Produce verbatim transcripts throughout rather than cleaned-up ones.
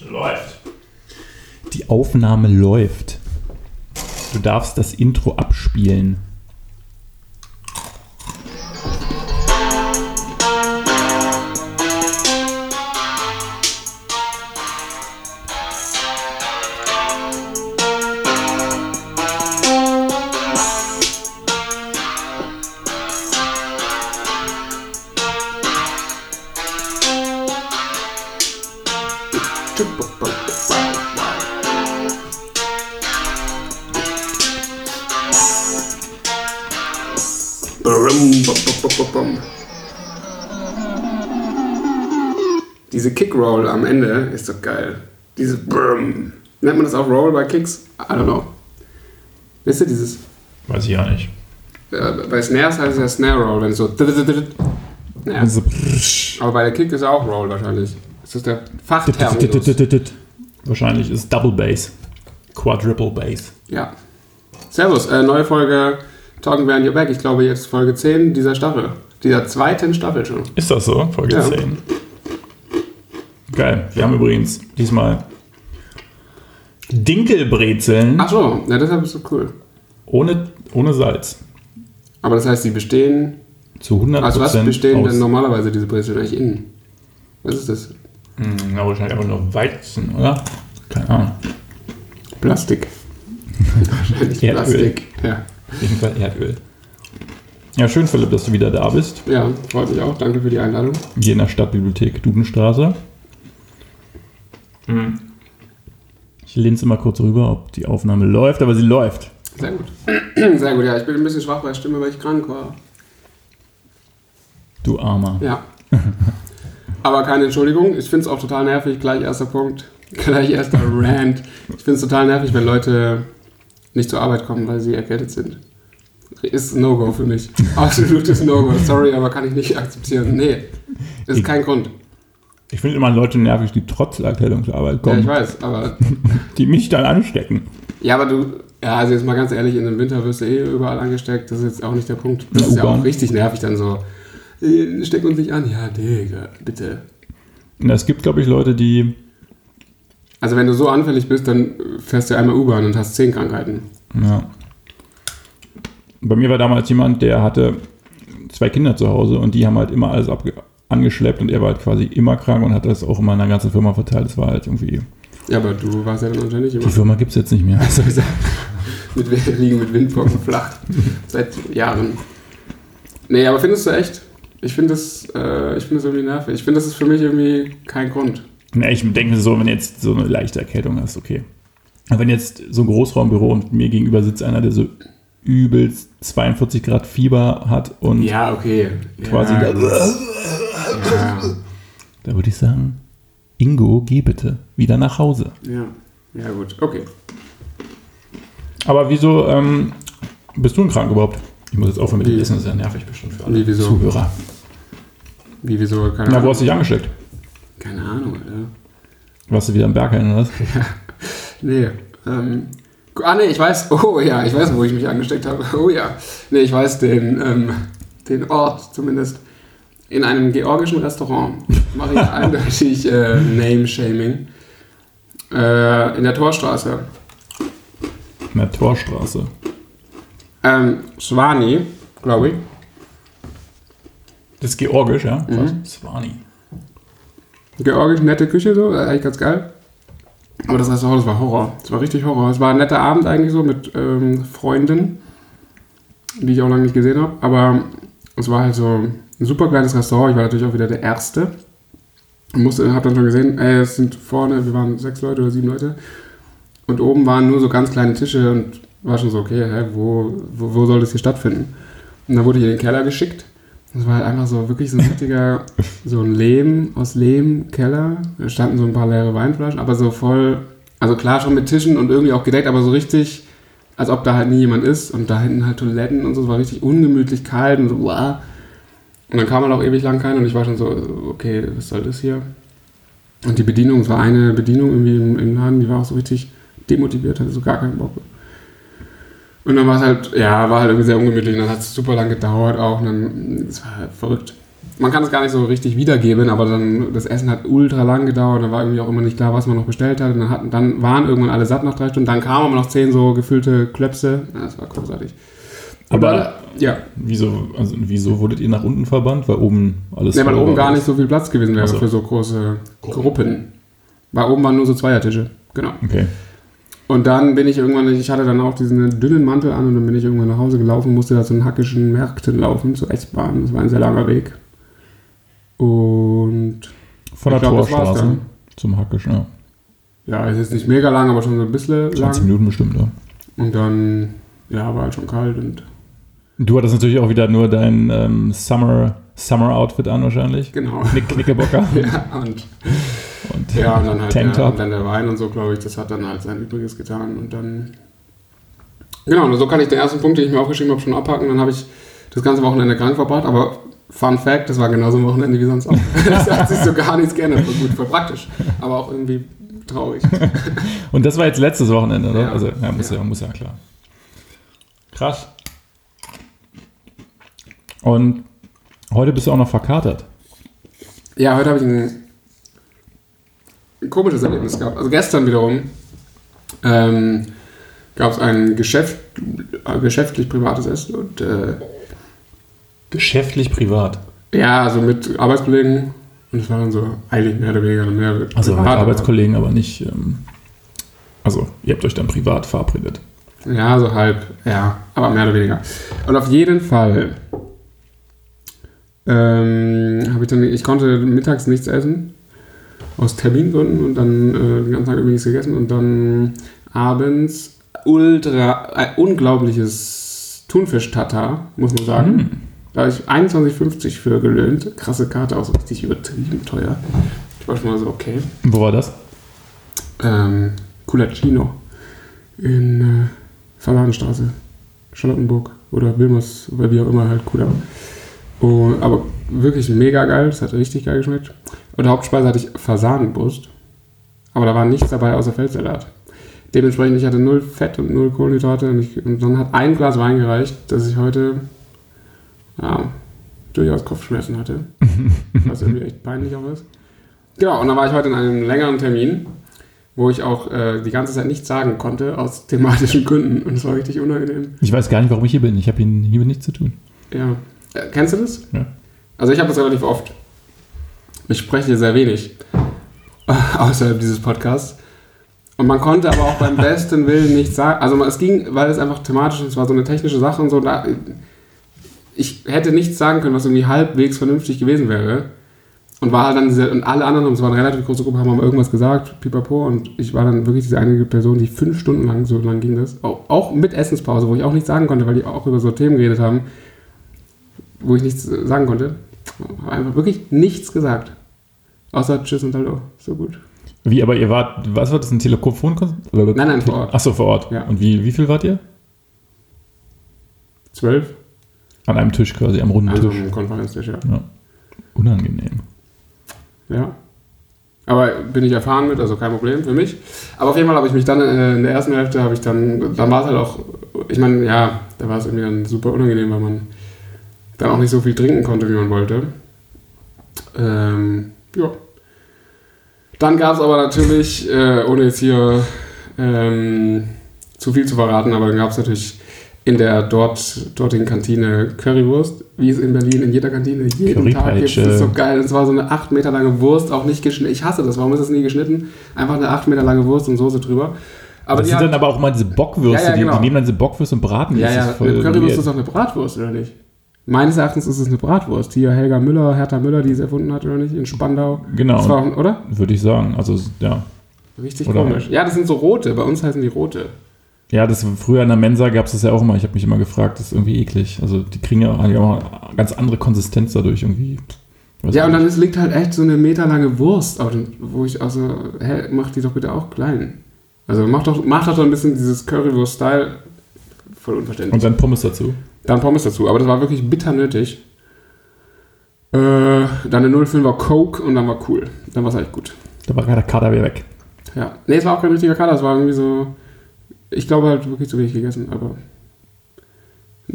Läuft. Die Aufnahme läuft. Du darfst das Intro abspielen. Diese Kickroll am Ende ist so geil. Diese Brum. Nennt man das auch Roll bei Kicks? I don't know. Wisst ihr dieses? Weiß ich auch nicht. Äh, bei Snares heißt es ja Snare Roll, wenn es so. Ja. Aber bei der Kick ist auch Roll wahrscheinlich. Ist das der Fachterminus? Wahrscheinlich ist Double Bass. Quadruple Bass. Ja. Servus, äh, neue Folge Talking Behind Your Back. Ich glaube jetzt Folge zehn dieser Staffel. Dieser zweiten Staffel schon. Ist das so? Folge ja. zehn. Geil. Wir haben übrigens diesmal Dinkelbrezeln. Ach so, ja, deshalb ist so cool. Ohne, ohne Salz. Aber das heißt, die bestehen zu hundert Prozent. Also was bestehen aus denn normalerweise diese Brezeln eigentlich innen? Was ist das? Hm, na, wahrscheinlich einfach nur Weizen, oder? Keine Ahnung. Plastik. Wahrscheinlich Erdöl. Plastik. Ja. Auf jeden Fall Erdöl. Ja, schön, Philipp, dass du wieder da bist. Ja, freut mich auch. Danke für die Einladung. Hier in der Stadtbibliothek Dudenstraße. Mhm. Ich linse mal kurz rüber, ob die Aufnahme läuft, aber sie läuft. Sehr gut. Sehr gut, ja. Ich bin ein bisschen schwach bei der Stimme, weil ich krank war. Du Armer. Ja. Aber keine Entschuldigung. Ich finde es auch total nervig. Gleich erster Punkt. Gleich erster Rant. Ich finde es total nervig, wenn Leute nicht zur Arbeit kommen, weil sie erkältet sind. Ist ein No-Go für mich. Absolutes No-Go. Sorry, aber kann ich nicht akzeptieren. Nee, ist ich, kein Grund. Ich finde immer Leute nervig, die trotz Erkältung zur Arbeit kommen. Ja, ich weiß, aber... die mich dann anstecken. Ja, aber du... Ja, also jetzt mal ganz ehrlich, in dem Winter wirst du eh überall angesteckt. Das ist jetzt auch nicht der Punkt. Das ist ja auch richtig nervig dann so. Steck uns nicht an. Ja, Digga, bitte. Es gibt, glaube ich, Leute, die... Also wenn du so anfällig bist, dann fährst du einmal U-Bahn und hast zehn Krankheiten. Ja. Bei mir war damals jemand, der hatte zwei Kinder zu Hause und die haben halt immer alles abge- angeschleppt und er war halt quasi immer krank und hat das auch immer in der ganzen Firma verteilt. Das war halt irgendwie... Ja, aber du warst ja dann anscheinend immer... Die Firma gibt es jetzt nicht mehr. Also mit, wir liegen mit Windpocken flach. Seit Jahren. Nee, aber findest du echt? Ich finde das, äh, ich find das irgendwie nervig. Ich finde, das ist für mich irgendwie kein Grund. Ne, ich denke mir so, wenn du jetzt so eine leichte Erkältung hast, okay. Aber wenn jetzt so ein Großraumbüro und mir gegenüber sitzt einer, der so übelst zweiundvierzig Grad Fieber hat und ja, okay. quasi ja, da, ja. da würde ich sagen, Ingo, geh bitte wieder nach Hause. Ja, ja gut, okay. Aber wieso ähm, bist du denn krank überhaupt? Ich muss jetzt aufhören mit dem Essen, das ist ja nervig bestimmt für alle Wie, wieso? Zuhörer. Wie, wieso? Keine Na, Ahnung. wo hast du dich angesteckt? Keine Ahnung, Alter. Warst du wieder im Berghain oder was? Ja, nee. Ähm, ah, nee, ich weiß, oh ja, ich weiß, wo ich mich angesteckt habe. Oh ja. Nee, ich weiß den, ähm, den Ort zumindest. In einem georgischen Restaurant mache ich eindeutig äh, Name-Shaming. Äh, in der Torstraße. In der Torstraße. Ähm, Svani, glaube ich. Das ist georgisch, ja? Mhm. Svani. Georgisch, nette Küche, so, eigentlich ganz geil. Aber das Restaurant, das war Horror. Das war richtig Horror. Es war ein netter Abend eigentlich so mit ähm, Freunden, die ich auch lange nicht gesehen habe. Aber es war halt so ein super kleines Restaurant. Ich war natürlich auch wieder der Erste. Ich habe dann schon gesehen, ey, es sind vorne, wir waren sechs Leute oder sieben Leute. Und oben waren nur so ganz kleine Tische und war schon so, okay, hä, wo, wo, wo soll das hier stattfinden? Und dann wurde ich in den Keller geschickt. Das war halt einfach so wirklich so ein richtiger, so ein Lehm, aus Lehm, Keller. Da standen so ein paar leere Weinflaschen, aber so voll, also klar schon mit Tischen und irgendwie auch gedeckt, aber so richtig, als ob da halt nie jemand ist. Und da hinten halt Toiletten und so, es war richtig ungemütlich, kalt und so, wow. Und dann kam halt auch ewig lang keiner und ich war schon so, okay, was soll das hier? Und die Bedienung, es war eine Bedienung irgendwie im, im Laden, die war auch so richtig demotiviert, hatte so gar keinen Bock. Und dann war es halt, ja, war halt irgendwie sehr ungemütlich und dann hat es super lang gedauert auch und dann, es war halt verrückt. man kann es gar nicht so richtig wiedergeben, aber dann das Essen hat ultra lang gedauert, dann war irgendwie auch immer nicht klar, was man noch bestellt hat. Und dann, hatten, dann waren irgendwann alle satt nach drei Stunden, dann kamen aber noch zehn so gefüllte Klöpse. Ja, das war großartig. Aber alle, ja. wieso, also wieso wurdet ihr nach unten verbannt? Weil oben alles Ne, weil voll oben war, gar alles? nicht so viel Platz gewesen wäre Ach so. für so große Gruppen. Weil oben waren nur so Zweiertische. Genau. Okay. Und dann bin ich irgendwann, ich hatte dann auch diesen dünnen Mantel an und dann bin ich irgendwann nach Hause gelaufen, musste da zu den hackischen Märkten laufen, zur S-Bahn. Das war ein sehr langer Weg. Und Von der ich glaub, das war's Torstraße dann. zum Hackisch, ja. Ja, es ist nicht mega lang, aber schon so ein bisschen zwanzig lang. Minuten bestimmt, ja. Und dann, ja, war halt schon kalt und Du hattest natürlich auch wieder nur dein ähm, Summer, Summer-Outfit an wahrscheinlich. genau. Knick, Knickerbocker ja, und, und ja, und dann halt Tanktop. ja, und dann der Wein und so, glaube ich, das hat dann halt sein Übriges getan. Und dann, genau, und so kann ich den ersten Punkt, den ich mir aufgeschrieben habe, schon abhaken. Dann habe ich das ganze Wochenende krank verbracht, aber Fun Fact, das war genauso ein Wochenende wie sonst auch. Das hat sich so gar nichts geändert. Voll gut, voll praktisch, aber auch irgendwie traurig. Und das war jetzt letztes Wochenende, oder? Ja. Also, ja, muss ja. Ja. muss ja, klar. Krass. Und heute bist du auch noch verkatert. Ja, heute habe ich ein, ein komisches Erlebnis gehabt. Also gestern wiederum ähm, gab es ein Geschäft, äh, geschäftlich privates Essen und äh, Geschäftlich, privat. ja, also mit Arbeitskollegen und es war dann so eigentlich mehr oder weniger mehr Also mit privat, Arbeitskollegen, aber nicht. Ähm, also, ihr habt euch dann privat verabredet. aber- Ja, so halb, ja, aber mehr oder weniger. Und auf jeden Fall ähm, habe ich dann, ich konnte mittags nichts essen aus Termingründen und dann äh, den ganzen Tag irgendwie nichts gegessen und dann abends ultra, ein unglaubliches Thunfisch-Tatar, muss man sagen. Hm. Da habe ich einundzwanzig fünfzig für gelöhnt. Krasse Karte, auch so richtig übertrieben teuer. Ich war schon mal so, okay. Wo war das? Ähm, Culaccino in äh, Verladenstraße, Charlottenburg oder Wilmers, oder wie auch immer halt Kula. Und, aber wirklich mega geil, das hat richtig geil geschmeckt. Und der Hauptspeise hatte ich Fasanenbrust, aber da war nichts dabei außer Feldsalat. Dementsprechend, ich hatte null Fett und null Kohlenhydrate und, ich, und dann hat ein Glas Wein gereicht, dass ich heute ja, durchaus Kopfschmerzen hatte, was irgendwie echt peinlich auch ist. Genau, und dann war ich heute in einem längeren Termin, wo ich auch äh, die ganze Zeit nichts sagen konnte, aus thematischen Gründen. Und es war richtig unangenehm. Ich weiß gar nicht, warum ich hier bin. Ich habe hier, hier mit nichts zu tun. Ja. Äh, kennst du das? Ja. Also ich habe das relativ oft. Ich spreche hier sehr wenig. Außerhalb dieses Podcasts. Und man konnte aber auch beim besten Willen nichts sagen. Also es ging, weil es einfach thematisch ist, es war so eine technische Sache und so. Da, ich hätte nichts sagen können, was irgendwie halbwegs vernünftig gewesen wäre. Und war halt dann diese, und alle anderen, es war eine relativ große Gruppe, haben mal irgendwas gesagt, pipapo, und ich war dann wirklich diese einige Person, die fünf Stunden lang, so lang ging das, auch, auch mit Essenspause, wo ich auch nichts sagen konnte, weil die auch über so Themen geredet haben, wo ich nichts sagen konnte. Einfach wirklich nichts gesagt. Außer Tschüss und Hallo. So gut. Wie, aber ihr wart, was war das, ein Telefon? Nein, nein, vor Ort. Achso, vor Ort. Ja. Und wie, wie viel wart ihr? Zwölf? An einem Tisch quasi, am runden Also Tisch. ein Konferenztisch, ja. Ja. Unangenehm. Ja. Aber bin ich erfahren mit, also kein Problem für mich. Aber auf jeden Fall habe ich mich dann äh, in der ersten Hälfte, habe ich dann, dann war es halt auch, ich meine, ja, da war es irgendwie dann super unangenehm, weil man dann auch nicht so viel trinken konnte, wie man wollte. Ähm, ja. Dann gab es aber natürlich, äh, ohne jetzt hier ähm, zu viel zu verraten, aber dann gab es natürlich in der dort, dortigen Kantine Currywurst, wie es in Berlin in jeder Kantine jeden Tag gibt. Das ist so geil. Und zwar so eine acht Meter lange Wurst, auch nicht geschnitten. Ich hasse das, warum ist das nie geschnitten? Einfach eine acht Meter lange Wurst und Soße drüber. Aber das die sind hat, dann aber auch mal diese Bockwürste, Ja, ja, genau. die, die nehmen dann diese Bockwürste und braten die. ja, Das ja, ist voll eine Currywurst weird. ist doch eine Bratwurst, oder nicht? Meines Erachtens ist es eine Bratwurst. Hier Helga Müller, Hertha Müller, die es erfunden hat, oder nicht? In Spandau. Genau. Das war, oder? Würde ich sagen. Also, ja. Richtig Oder- komisch. Ja, das sind so rote. Bei uns heißen die rote. Ja, das früher in der Mensa gab es das ja auch immer. Ich habe mich immer gefragt, das ist irgendwie eklig. Also, die kriegen ja haben ja auch eine ganz andere Konsistenz dadurch irgendwie. Weiß Ja, und nicht. dann ist, liegt halt echt so eine meterlange Wurst, auf dem, wo ich also, hä, mach die doch bitte auch klein. Also mach doch, mach doch so ein bisschen dieses Currywurst-Style. Voll unverständlich. Und dann Pommes dazu. Dann Pommes dazu, aber das war wirklich bitter nötig. Äh, dann eine null Komma fünfer Coke und dann war cool. Dann war es eigentlich gut. Da war gerade der Kader wieder weg. Ja. Nee, es war auch kein richtiger Kader, es war irgendwie so, ich glaube halt wirklich zu wenig gegessen, aber nee.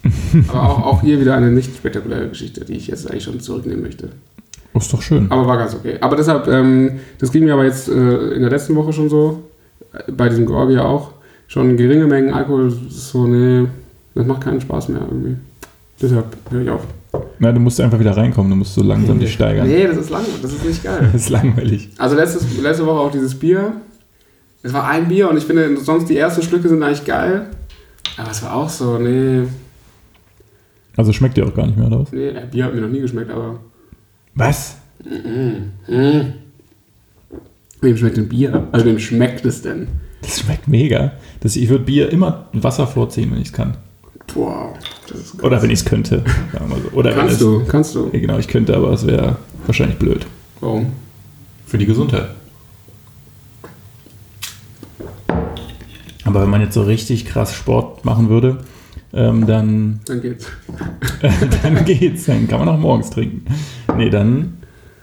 Aber auch, auch hier wieder eine nicht spektakuläre Geschichte, die ich jetzt eigentlich schon zurücknehmen möchte. Oh, ist doch schön. Aber war ganz okay. Aber deshalb, ähm, das ging mir aber jetzt äh, in der letzten Woche schon so, äh, bei diesem Georgia auch, schon geringe Mengen Alkohol, so, nee, das macht keinen Spaß mehr irgendwie. Deshalb höre ich auf. Na, du musst einfach wieder reinkommen, du musst so langsam dich steigern. Nee, das ist langweilig, das ist nicht geil. Das ist langweilig. Also letztes, letzte Woche auch dieses Bier. Es war ein Bier und ich finde, sonst die ersten Schlücke sind eigentlich geil. Aber es war auch so, nee. Also schmeckt dir auch gar nicht mehr, oder was? Nee, Bier hat mir noch nie geschmeckt, aber. Was? Mm, mm. Wem schmeckt denn Bier? Also wem schmeckt es denn? Das schmeckt mega. Das, ich würde Bier immer Wasser vorziehen, wenn ich es kann. Boah, das ist krass. Oder wenn ich es könnte. Sagen wir so. Oder kannst wenn du, kannst du. Ja, genau, ich könnte, aber es wäre wahrscheinlich blöd. Warum? Für die Gesundheit. Aber wenn man jetzt so richtig krass Sport machen würde, ähm, dann, Dann geht's. dann geht's. Dann kann man auch morgens trinken. Nee, dann,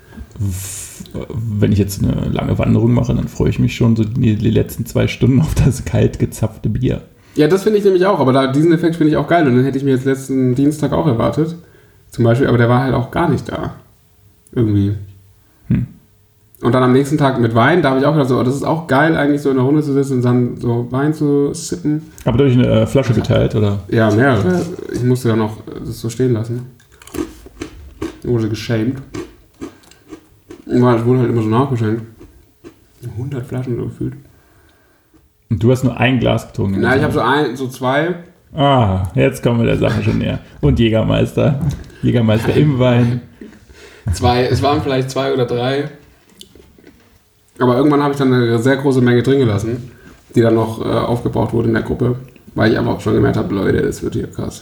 wenn ich jetzt eine lange Wanderung mache, dann freue ich mich schon so die, die letzten zwei Stunden auf das kalt gezapfte Bier. Ja, das finde ich nämlich auch, aber da, diesen Effekt finde ich auch geil und den hätte ich mir jetzt letzten Dienstag auch erwartet. Zum Beispiel, aber der war halt auch gar nicht da. Irgendwie. Hm. Und dann am nächsten Tag mit Wein, da habe ich auch gedacht, so, oh, das ist auch geil, eigentlich so in der Runde zu sitzen und dann so Wein zu sippen. Aber durch eine äh, Flasche geteilt, oder? Ja, mehrere. Ich musste dann noch das so stehen lassen. Ich wurde geschämt. Ich wurde halt immer so nachgeschenkt. hundert Flaschen so gefühlt. Und du hast nur ein Glas getrunken. Na, ich habe so ein, so zwei. Ah, jetzt kommen wir der Sache schon näher. Und Jägermeister. Jägermeister im Wein. Zwei, es waren vielleicht zwei oder drei. Aber irgendwann habe ich dann eine sehr große Menge drin gelassen, die dann noch äh, aufgebraucht wurde in der Gruppe, weil ich einfach auch schon gemerkt habe, Leute, das wird hier krass.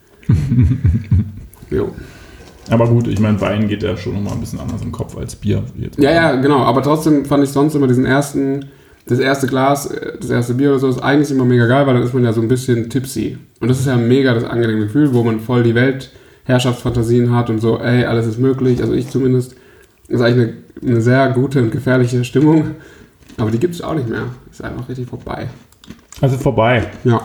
Jo. Aber gut, ich meine, Wein geht ja schon nochmal ein bisschen anders im Kopf als Bier. Jetzt Ja, ja, genau. Aber trotzdem fand ich sonst immer diesen ersten, das erste Glas, das erste Bier oder so, ist eigentlich immer mega geil, weil dann ist man ja so ein bisschen tipsy. Und das ist ja mega das angenehme Gefühl, wo man voll die Weltherrschaftsfantasien hat und so, ey, alles ist möglich, also ich zumindest. Das ist eigentlich eine, eine sehr gute und gefährliche Stimmung. Aber die gibt es auch nicht mehr. Ist einfach richtig vorbei. Also vorbei. Ja.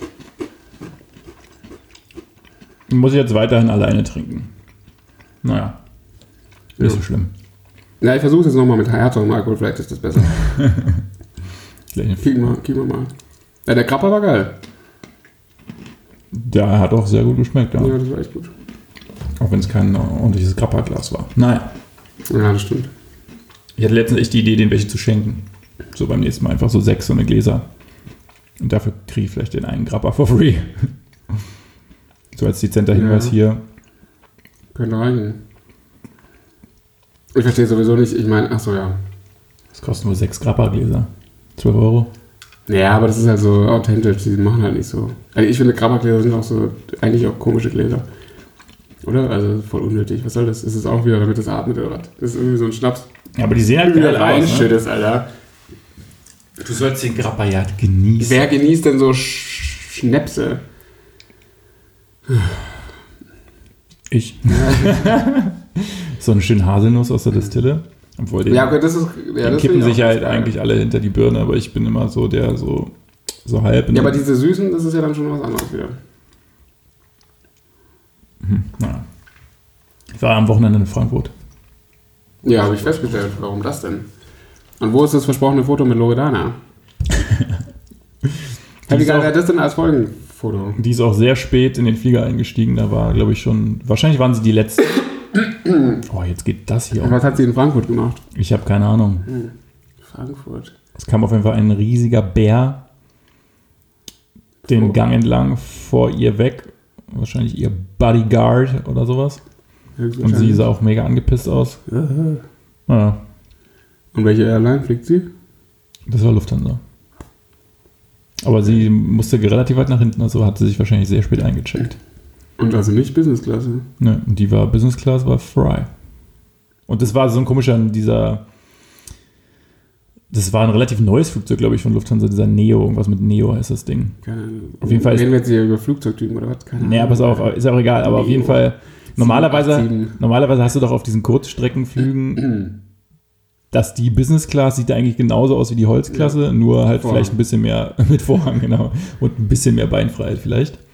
Muss ich jetzt weiterhin alleine trinken. Naja. Nicht Ja. so schlimm. Ja, ich versuche es jetzt nochmal mit härterem Alkohol, vielleicht ist das besser. Kicken wir, kicken wir mal. Ja, der Krapper war geil. Der hat auch sehr gut geschmeckt, ja. Ja, das war echt gut. Auch wenn es kein ordentliches Grappa-Glas war. Naja. Ja, das stimmt. Ich hatte letztens echt die Idee, den welche zu schenken. So beim nächsten Mal einfach so sechs so eine Gläser. Und dafür kriege ich vielleicht den einen Grappa for free. So als dezenter Hinweis Ja. hier. Könnte reichen. Ich verstehe sowieso nicht, ich meine, ach so, ja. Das kostet nur sechs Grappa-Gläser. zwölf Euro. Ja, aber das ist halt so authentisch, die machen halt nicht so. Also ich finde, Grappa-Gläser sind auch so, eigentlich auch komische Gläser. Oder? Also voll unnötig. Was soll das? Ist es auch wieder, damit es atmet oder was? Das ist irgendwie so ein Schnaps. Ja, aber die sehen halt Wie du geil aus, ne? reinschüttest, Alter. Du sollst den Grappa ja genießen. Wer genießt denn so Sch Schnäpse? Ich. So eine schöne Haselnuss aus der Destille. Obwohl den, Ja, okay, das ist. Ja, den das kippen finde ich sich auch halt geil. eigentlich alle hinter die Birne, aber ich bin immer so der so, so halb. Ja, aber diese Süßen, das ist ja dann schon was anderes wieder. Hm, naja. Ich war am Wochenende in Frankfurt. Ja, habe ich festgestellt. Warum das denn? Und wo ist das versprochene Foto mit Loredana? Hey, wie geil wäre das denn als Folgenfoto? Die ist auch sehr spät in den Flieger eingestiegen. Da war, glaube ich, schon. Wahrscheinlich waren sie die letzten. Oh, jetzt geht das hier Und auch. was hat sie in Frankfurt gemacht? Ich habe keine Ahnung. Hm. Frankfurt. Es kam auf jeden Fall ein riesiger Bär den Oh. Gang entlang vor ihr weg. Wahrscheinlich ihr Bodyguard oder sowas. Und sie sah auch mega angepisst aus. Aha. Ja, Und welche Airline fliegt sie? das war Lufthansa. Aber sie musste relativ weit nach hinten, also hat sie sich wahrscheinlich sehr spät eingecheckt. Und also nicht Business-Klasse. Ne, und die war Business Class, war Fry. Und das war so ein komischer, dieser. Das war ein relativ neues Flugzeug, glaube ich, von Lufthansa, dieser Neo, irgendwas mit Neo heißt das Ding. Keine Ahnung. Auf jeden Fall ist- Reden wir jetzt hier über Flugzeugtypen oder was? Keine Naja, pass auf, ist auch egal, aber auf jeden Neo. Fall, normalerweise, sieben acht sieben. normalerweise hast du doch auf diesen Kurzstreckenflügen, dass die Business Class sieht eigentlich genauso aus wie die Holzklasse, nur halt Vorhang. vielleicht ein bisschen mehr mit Vorhang, genau, und ein bisschen mehr Beinfreiheit vielleicht.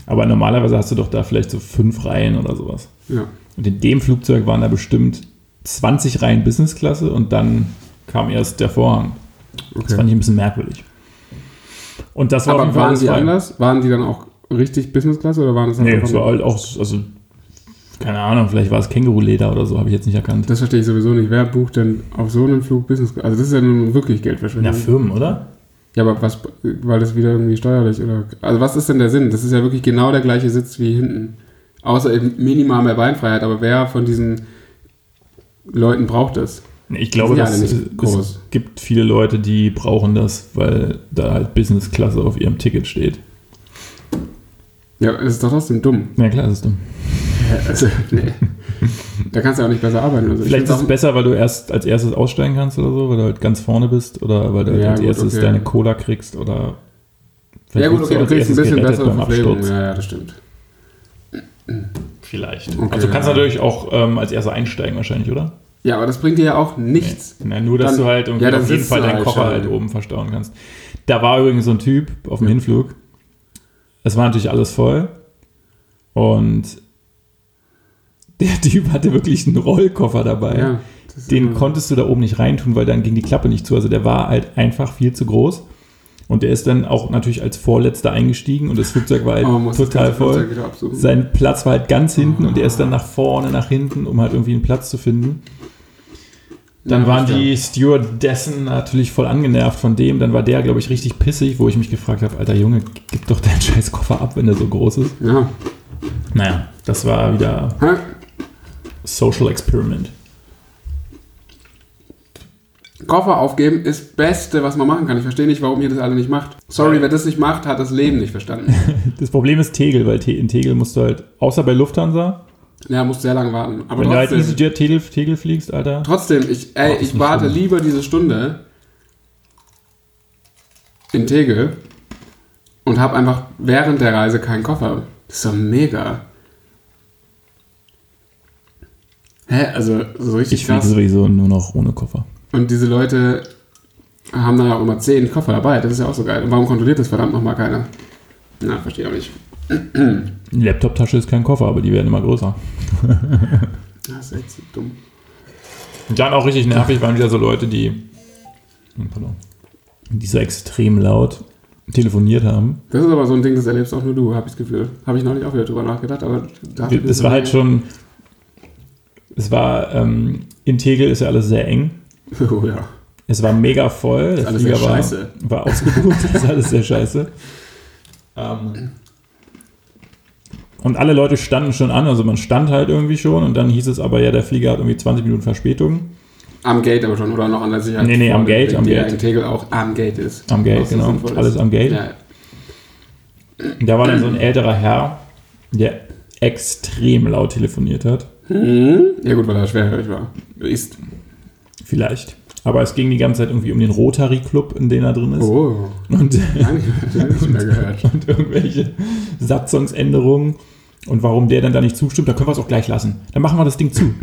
Aber normalerweise hast du doch da vielleicht so fünf Reihen oder sowas. Ja. Und in dem Flugzeug waren da bestimmt zwanzig Reihen Business-Klasse und dann kam erst der Vorhang. Okay. Das fand ich ein bisschen merkwürdig. Und das war auf Aber jeden Fall waren alles die frei. anders? Waren die dann auch richtig Business-Klasse oder waren das Nee, einfach es war halt auch, also, keine Ahnung, vielleicht war es Känguruleder oder so, habe ich jetzt nicht erkannt. Das verstehe ich sowieso nicht. Wer bucht denn auf so einem Flug Business? Also das ist ja nun wirklich Geldverschwendung. Ja, Firmen, oder? Ja, aber was, weil das wieder irgendwie steuerlich oder... Also was ist denn der Sinn? Das ist ja wirklich genau der gleiche Sitz wie hinten. Außer eben minimal mehr Beinfreiheit. Aber wer von diesen Leuten braucht das? Nee, ich glaube, Die sind ja dass alle es, nicht groß. es gibt viele Leute, die brauchen das, weil da halt Business-Klasse auf ihrem Ticket steht. Ja, das ist doch trotzdem dumm. Ja, klar, das ist dumm. Also, nee. Da kannst du auch nicht besser arbeiten. Also ich Vielleicht ist find's es auch- besser, weil du erst als erstes aussteigen kannst oder so, weil du halt ganz vorne bist oder weil du halt Ja, als gut, erstes okay. deine Cola kriegst oder Ja vielleicht gut, wirst okay, du als kriegst ein erstes bisschen gerettet bessere beim Verpflegung. Absturz. Ja, ja, das stimmt. Vielleicht. Okay, also du kannst ja. natürlich auch ähm, als erster einsteigen wahrscheinlich, oder? Ja, aber das bringt dir ja auch nichts. Na, nur, dass Dann- du halt irgendwie ja, dann auf jeden sitzt Fall du deinen halt Koffer schon. halt oben verstauen kannst. Da war übrigens so ein Typ auf dem Ja. Hinflug. Es war natürlich alles voll. Und der Typ hatte wirklich einen Rollkoffer dabei. Ja, das ist Den immer- konntest du da oben nicht reintun, weil dann ging die Klappe nicht zu. Also der war halt einfach viel zu groß. Und der ist dann auch natürlich als Vorletzter eingestiegen und das Flugzeug war halt Oh, man muss das total ganze voll. Flugzeug wieder absuchen. Sein Platz war halt ganz hinten und er ist dann nach vorne, nach hinten, um halt irgendwie einen Platz zu finden. Dann Ja, waren stimmt. die Stewardessen natürlich voll angenervt von dem. Dann war der, glaube ich, richtig pissig, wo ich mich gefragt habe, alter Junge, gib doch deinen scheiß Koffer ab, wenn der so groß ist. Ja. Naja, das war wieder Hä? Social Experiment. Koffer aufgeben ist das Beste, was man machen kann. Ich verstehe nicht, warum ihr das alle nicht macht. Sorry, wer das nicht macht, hat das Leben nicht verstanden. Das Problem ist Tegel, weil Te- in Tegel musst du halt, außer bei Lufthansa, Ja, musst sehr lange warten. Aber wenn du halt trotzdem, EasyJet Tegel, Tegel fliegst, Alter. trotzdem, ich, ey, Oh, das ist ich nicht warte schlimm. lieber diese Stunde in Tegel und habe einfach während der Reise keinen Koffer. Das ist doch mega. Hä? Also, so richtig Ich fliege krass. sowieso nur noch ohne Koffer. Und diese Leute haben dann auch immer zehn Koffer dabei. Das ist ja auch so geil. Und warum kontrolliert das verdammt nochmal keiner? Na, verstehe auch nicht. Eine Laptop-Tasche ist kein Koffer, aber die werden immer größer. Das ist echt so dumm. Und dann auch richtig nervig waren wieder so Leute, die, pardon, die so extrem laut telefoniert haben. Das ist aber so ein Ding, das erlebst auch nur du, habe ich das Gefühl. Habe ich noch nicht auch wieder drüber nachgedacht, aber dachte ich mir Das so, war halt nee. schon, es war, ähm, in Tegel ist ja alles sehr eng. Oh ja. Es war mega voll. Der alles Flieger sehr war, scheiße. war ausgebucht. Das ist alles sehr scheiße. Ähm, und alle Leute standen schon an. Also man stand halt irgendwie schon. Und dann hieß es aber, ja, der Flieger hat irgendwie zwanzig Minuten Verspätung. Am Gate aber schon, oder noch an der Sicherheit? Nee, nee, am Gate, am die ja Gate. in Tegel auch am Gate ist. Am Gate, Was so genau. sinnvoll ist. Alles am Gate. Ja. Und da war dann so ein älterer Herr, der extrem laut telefoniert hat. Hm? Ja gut, weil er schwerhörig war. Ist. Vielleicht. Aber es ging die ganze Zeit irgendwie um den Rotary Club, in dem er drin ist. Oh. Und, Nein, ich habe nicht mehr gehört. und irgendwelche Satzungsänderungen. Und warum der dann da nicht zustimmt, da können wir es auch gleich lassen. Dann machen wir das Ding zu.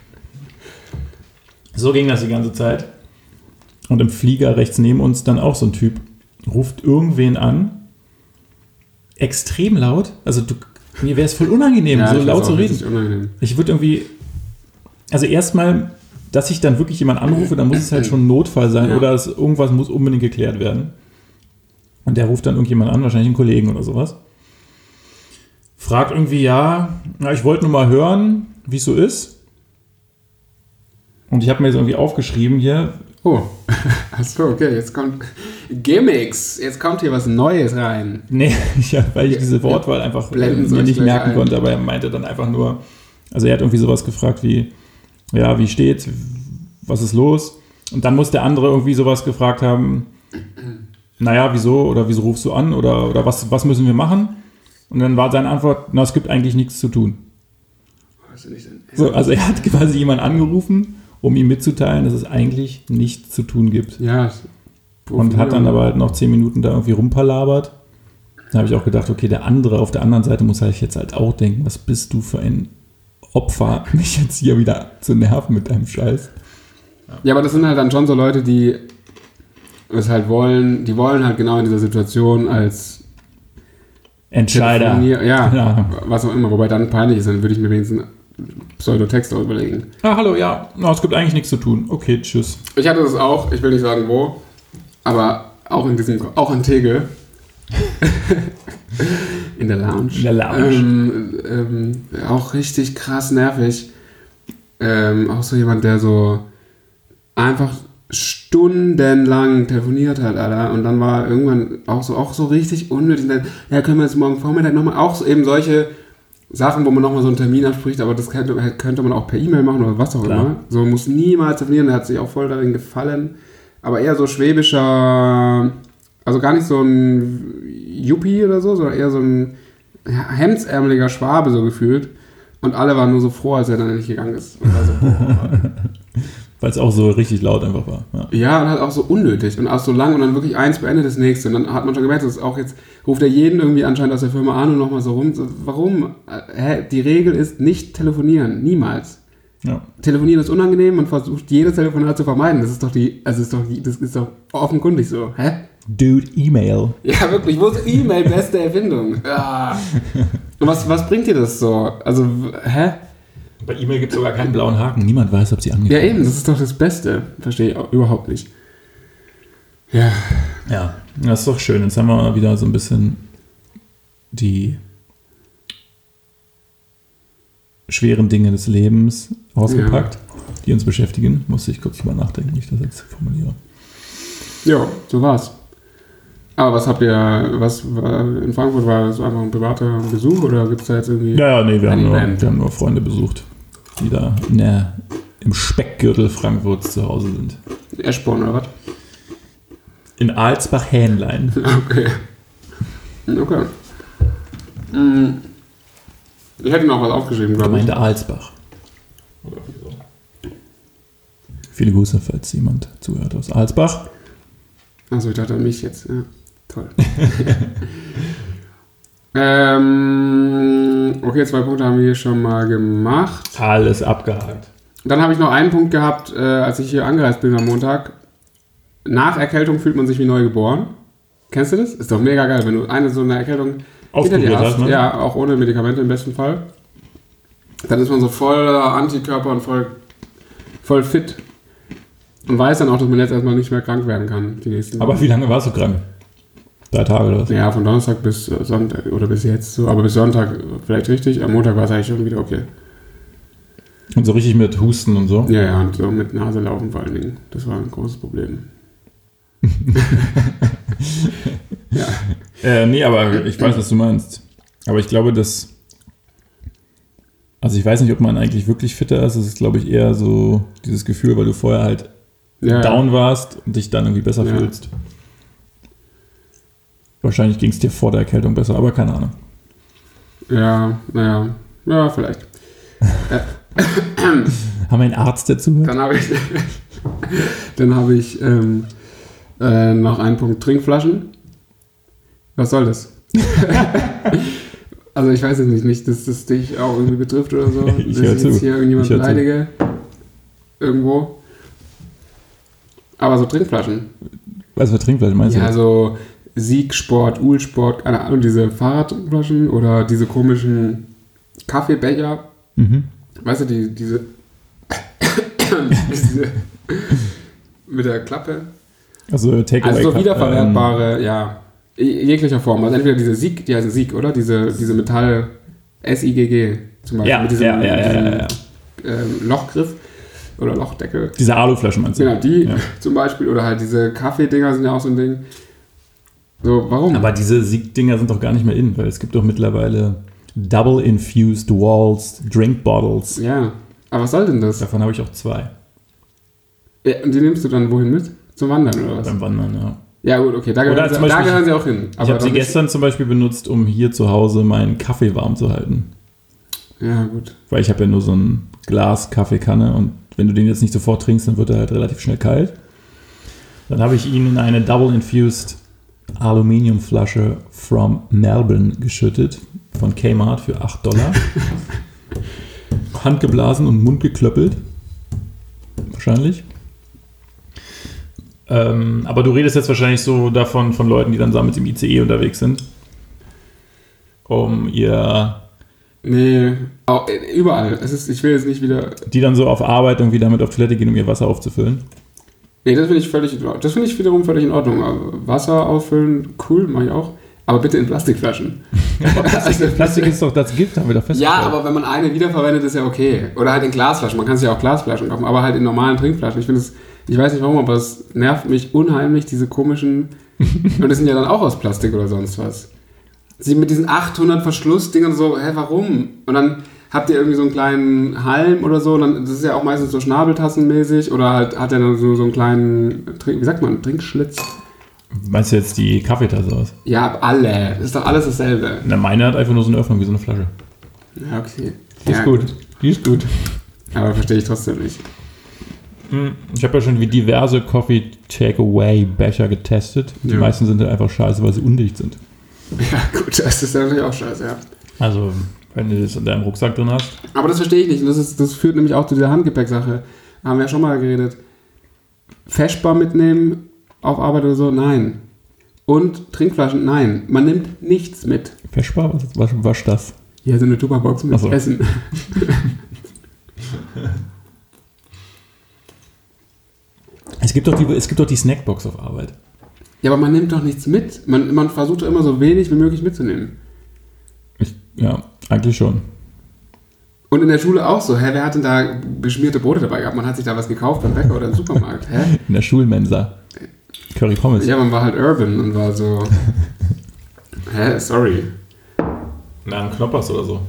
So ging das die ganze Zeit. Und im Flieger rechts neben uns dann auch so ein Typ, ruft irgendwen an, extrem laut. Also du, mir wäre es voll unangenehm, Ja, so ich find's laut auch zu reden. richtig unangenehm. Ich würde irgendwie, also erstmal, dass ich dann wirklich jemanden anrufe, dann muss es halt schon ein Notfall sein Ja. oder es, irgendwas muss unbedingt geklärt werden. Und der ruft dann irgendjemand an, wahrscheinlich einen Kollegen oder sowas. Fragt irgendwie, ja, na, ich wollte nur mal hören, wie es so ist. Und ich habe mir jetzt irgendwie aufgeschrieben hier, Oh. Achso, okay, jetzt kommt Gimmicks. Jetzt kommt hier was Neues rein. nee, ich, hab- weil ich diese Wortwahl einfach äh, Blenden Sie mir euch nicht gleich merken ein. konnte, aber er meinte dann einfach nur, also er hat irgendwie sowas gefragt wie, ja, wie steht's, was ist los? Und dann muss der andere irgendwie sowas gefragt haben, naja, wieso oder wieso rufst du an oder, oder was, was müssen wir machen? Und dann war seine Antwort, na, es gibt eigentlich nichts zu tun. Was ist nicht denn? So, also er hat quasi jemanden angerufen, um ihm mitzuteilen, dass es eigentlich nichts zu tun gibt. Ja. Und hat dann aber halt noch zehn Minuten da irgendwie rumpalabert. Da habe ich auch gedacht, okay, der andere auf der anderen Seite muss halt jetzt halt auch denken, was bist du für ein Opfer, mich jetzt hier wieder zu nerven mit deinem Scheiß. Ja, aber das sind halt dann schon so Leute, die es halt wollen, die wollen halt genau in dieser Situation als Entscheider. Telefonier- Ja, Ja. was auch immer. Wobei dann peinlich ist, dann würde ich mir wenigstens Pseudotexte überlegen. Ah, hallo, ja. No, es gibt eigentlich nichts zu tun. Okay, tschüss. Ich hatte das auch, ich will nicht sagen wo, aber auch in diesem, auch in Tegel. In der Lounge. In der Lounge. Ähm, ähm, auch richtig krass nervig. Ähm, auch so jemand, der so einfach stundenlang telefoniert hat, Alter. Und dann war irgendwann auch so, auch so richtig unnötig. Dann, ja, können wir jetzt morgen Vormittag nochmal, auch so eben solche Sachen, wo man nochmal so einen Termin abspricht, aber das könnte, könnte man auch per E-Mail machen oder was auch Klar. immer. So muss niemals telefonieren, der hat sich auch voll darin gefallen. Aber eher so schwäbischer, also gar nicht so ein Yuppie oder so, sondern eher so ein hemdsärmeliger Schwabe so gefühlt. Und alle waren nur so froh, als er dann endlich gegangen ist. Und war so, boah. Weil es auch so richtig laut einfach war. Ja. Ja, und halt auch so unnötig und auch so lang und dann wirklich eins beendet das nächste. Und dann hat man schon gemerkt, dass es auch jetzt, ruft er jeden irgendwie anscheinend aus der Firma an und nochmal so rum. So, warum? Hä? Die Regel ist nicht telefonieren. Niemals. Ja. Telefonieren ist unangenehm, man versucht jedes Telefonat zu vermeiden. Das ist doch die, also ist doch, das ist doch offenkundig so. Hä? Dude, E-Mail. Ja, wirklich, wo ist E-Mail? Beste Erfindung. Ja. Und was, was bringt dir das so? Also, hä? Bei E-Mail gibt es sogar keinen blauen Haken. Niemand weiß, ob sie angekommen Ja, eben, das ist doch das Beste. Verstehe ich auch überhaupt nicht. Ja. Ja, das ist doch schön. Jetzt haben wir mal wieder so ein bisschen die schweren Dinge des Lebens ausgepackt, ja, die uns beschäftigen. Musste ich kurz drüber nachdenken, wie ich das jetzt formuliere. Ja, so war's. Aber was habt ihr, was war in Frankfurt, war das einfach ein privater Besuch oder gibt es da jetzt irgendwie... Ja, ja, nee, wir haben, ein nur, Event? wir haben nur Freunde besucht, die da in der, im Speckgürtel Frankfurts zu Hause sind. Eschborn oder was? In Alsbach-Hähnlein. Okay. Okay. Hm. Ich hätte noch was aufgeschrieben, glaube ich. Gemeinde Alsbach. Viele Grüße, falls jemand zuhört aus Alsbach. Achso, ich dachte an mich jetzt. Ja, toll. ähm, okay, zwei Punkte haben wir hier schon mal gemacht. Alles abgehakt. Dann habe ich noch einen Punkt gehabt, äh, als ich hier angereist bin am Montag. Nach Erkältung fühlt man sich wie neu geboren. Kennst du das? Ist doch mega geil, wenn du eine so eine Erkältung hinter dir hast. Ne? Ja, auch ohne Medikamente im besten Fall. Dann ist man so voller Antikörper und voll, voll fit. Und weiß dann auch, dass man jetzt erstmal nicht mehr krank werden kann. Die nächsten Aber wie lange warst du krank? Drei Tage oder was? Ja, von Donnerstag bis Sonntag oder bis jetzt so. Aber bis Sonntag vielleicht richtig. Am Montag war es eigentlich schon wieder okay. Und so richtig mit Husten und so? Ja, ja, und so mit Nase laufen vor allen Dingen. Das war ein großes Problem. Ja. Äh, nee, aber ich weiß, was du meinst. Aber ich glaube, dass... Also ich weiß nicht, ob man eigentlich wirklich fitter ist. Es ist, glaube ich, eher so dieses Gefühl, weil du vorher halt Ja, down warst und dich dann irgendwie besser Ja. fühlst. Wahrscheinlich ging es dir vor der Erkältung besser, aber keine Ahnung. ja, naja. Ja, vielleicht. äh, Haben wir einen Arzt, der zuhört? dann habe ich, dann habe ich ähm, äh, noch einen Punkt Trinkflaschen. Was soll das? Also ich weiß jetzt nicht, nicht, dass das dich auch irgendwie betrifft oder so. Ich dass hör ich zu. jetzt hier irgendjemand Ich hör zu. beleidige. Irgendwo. Aber so Trinkflaschen. Was für Trinkflaschen meinst Ja, du? so Siegsport, Uhlsport, keine Ahnung, diese Fahrradflaschen oder diese komischen Kaffeebecher. Mhm. Weißt du, die, diese, diese mit der Klappe. Also Takeaway. Also so wiederverwertbare, ja, jeglicher Form. Also entweder diese Sieg, die heißen Sieg, oder? Diese, diese Metall S I G G zum Beispiel. Ja, mit diesem, ja, ja, ja, diesem ja, ja. ähm, Lochgriff oder Lochdeckel. Diese Aluflaschen meinst du? Genau, die Ja. zum Beispiel. Oder halt diese Kaffeedinger sind ja auch so ein Ding. So, warum? Aber diese Sieg-Dinger sind doch gar nicht mehr in, weil es gibt doch mittlerweile Double-Infused Walls, Drink Bottles. Ja, aber was soll denn das? Davon habe ich auch zwei Ja, und die nimmst du dann wohin mit? Zum Wandern oder was? beim Wandern, ja. Ja gut, okay, da Oder gehören, zum sie, da Beispiel- gehören sie auch hin. Ich habe sie dann ist- gestern zum Beispiel benutzt, um hier zu Hause meinen Kaffee warm zu halten. Ja, gut. Weil ich habe ja nur so ein Glas Kaffeekanne und wenn du den jetzt nicht sofort trinkst, dann wird er halt relativ schnell kalt. Dann habe ich ihn in eine Double-Infused Aluminiumflasche from Melbourne geschüttet, von Kmart für acht Dollar. Handgeblasen und Mund geklöppelt. Wahrscheinlich. Ähm, aber du redest jetzt wahrscheinlich so davon, von Leuten, die dann damit im I C E unterwegs sind. um ihr... Nee, auch, überall. Es ist, ich will jetzt nicht wieder... Die dann so auf Arbeit irgendwie damit auf Toilette gehen, um ihr Wasser aufzufüllen? Nee, das finde ich völlig in Ordnung. Das finde ich wiederum völlig in Ordnung. Wasser auffüllen, cool, mache ich auch. Aber bitte in Plastikflaschen. Ja, aber Plastik, Plastik ist doch das Gift, haben wir doch festgestellt. Ja, aber wenn man eine wiederverwendet, ist ja okay. Oder halt in Glasflaschen. Man kann sich ja auch Glasflaschen kaufen, aber halt in normalen Trinkflaschen. Ich finde es, ich weiß nicht warum, aber es nervt mich unheimlich, diese komischen... Und das sind ja dann auch aus Plastik oder sonst was. Sie mit diesen achthundert Verschlussdingern so, hä, warum? Und dann habt ihr irgendwie so einen kleinen Halm oder so, und dann, das ist ja auch meistens so Schnabeltassenmäßig, oder halt hat er dann so, so einen kleinen, wie sagt man, Trinkschlitz? Meinst du jetzt die Kaffeetasse aus? Ja, alle. Das ist doch alles dasselbe. Na, meine hat einfach nur so eine Öffnung wie so eine Flasche. Ja, okay. Die ja, ist gut. Die ist gut. Aber verstehe ich trotzdem nicht. Ich habe ja schon wie diverse Coffee Takeaway Becher getestet. Die Ja. meisten sind halt einfach scheiße, weil sie undicht sind. Ja, gut, das ist natürlich auch scheiße, ja. Also, wenn du das in deinem Rucksack drin hast. Aber das verstehe ich nicht. Und das, ist, das führt nämlich auch zu dieser Handgepäcksache. Da haben wir ja schon mal geredet. Feschbar mitnehmen auf Arbeit oder so? Nein. Und Trinkflaschen? Nein. Man nimmt nichts mit. Feschbar? Was, was, was ist das? Hier so eine Tupperbox mit Ach so. Essen. Es gibt doch die, es gibt doch die Snackbox auf Arbeit. Ja, aber man nimmt doch nichts mit. Man, man versucht doch immer so wenig wie möglich mitzunehmen. Ich, ja, eigentlich schon. Und in der Schule auch so. Hä, wer hat denn da beschmierte Brote dabei gehabt? Man hat sich da was gekauft beim Bäcker oder im Supermarkt. Hä? In der Schulmensa. Curry Pommes. Ja, man war halt urban und war so... Hä, sorry. Na, ein Knoppers oder so.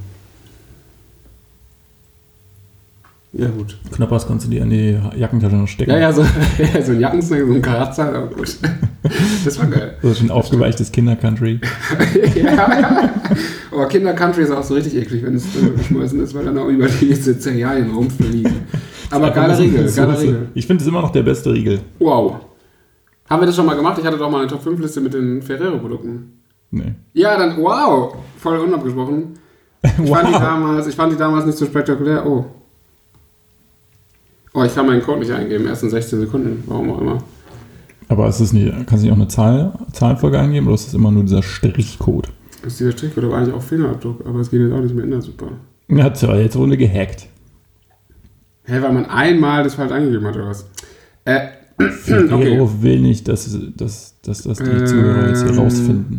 Ja, gut. Knoppers kannst du dir an die Jackentasche noch stecken. Ja, ja, so, ja, so ein Jackensnack, so ein Karatzer, aber gut. Das war geil. Das ist ein aufgeweichtes Kinder-Country. Ja. Aber Kinder-Country ist auch so richtig eklig, wenn es äh, geschmolzen ist, weil dann auch über diese Cerealien rumfliegen. Aber geiler Riegel, geiler Riegel. Ich finde es immer noch der beste Riegel. Wow. Haben wir das schon mal gemacht? Ich hatte doch mal eine Top fünf Liste mit den Ferrero-Produkten. Nee. Ja, dann, wow. Voll unabgesprochen. Ich, Wow. fand die damals, ich fand die damals nicht so spektakulär. Oh. Oh, ich kann meinen Code nicht eingeben, erst in sechzehn Sekunden, warum auch immer. Aber ist das nicht, kannst du nicht auch eine Zahl, Zahlenfolge eingeben oder ist das immer nur dieser Strichcode? Das ist dieser Strichcode, aber eigentlich auch Fingerabdruck, aber es geht jetzt auch nicht mehr in der Super. Ja, tja, jetzt wurde gehackt. Hä, weil man einmal das falsch eingegeben hat, oder was? Äh, Ferrero okay. will nicht, dass, dass, dass, dass die Ähm, Zuhörer jetzt hier rausfinden.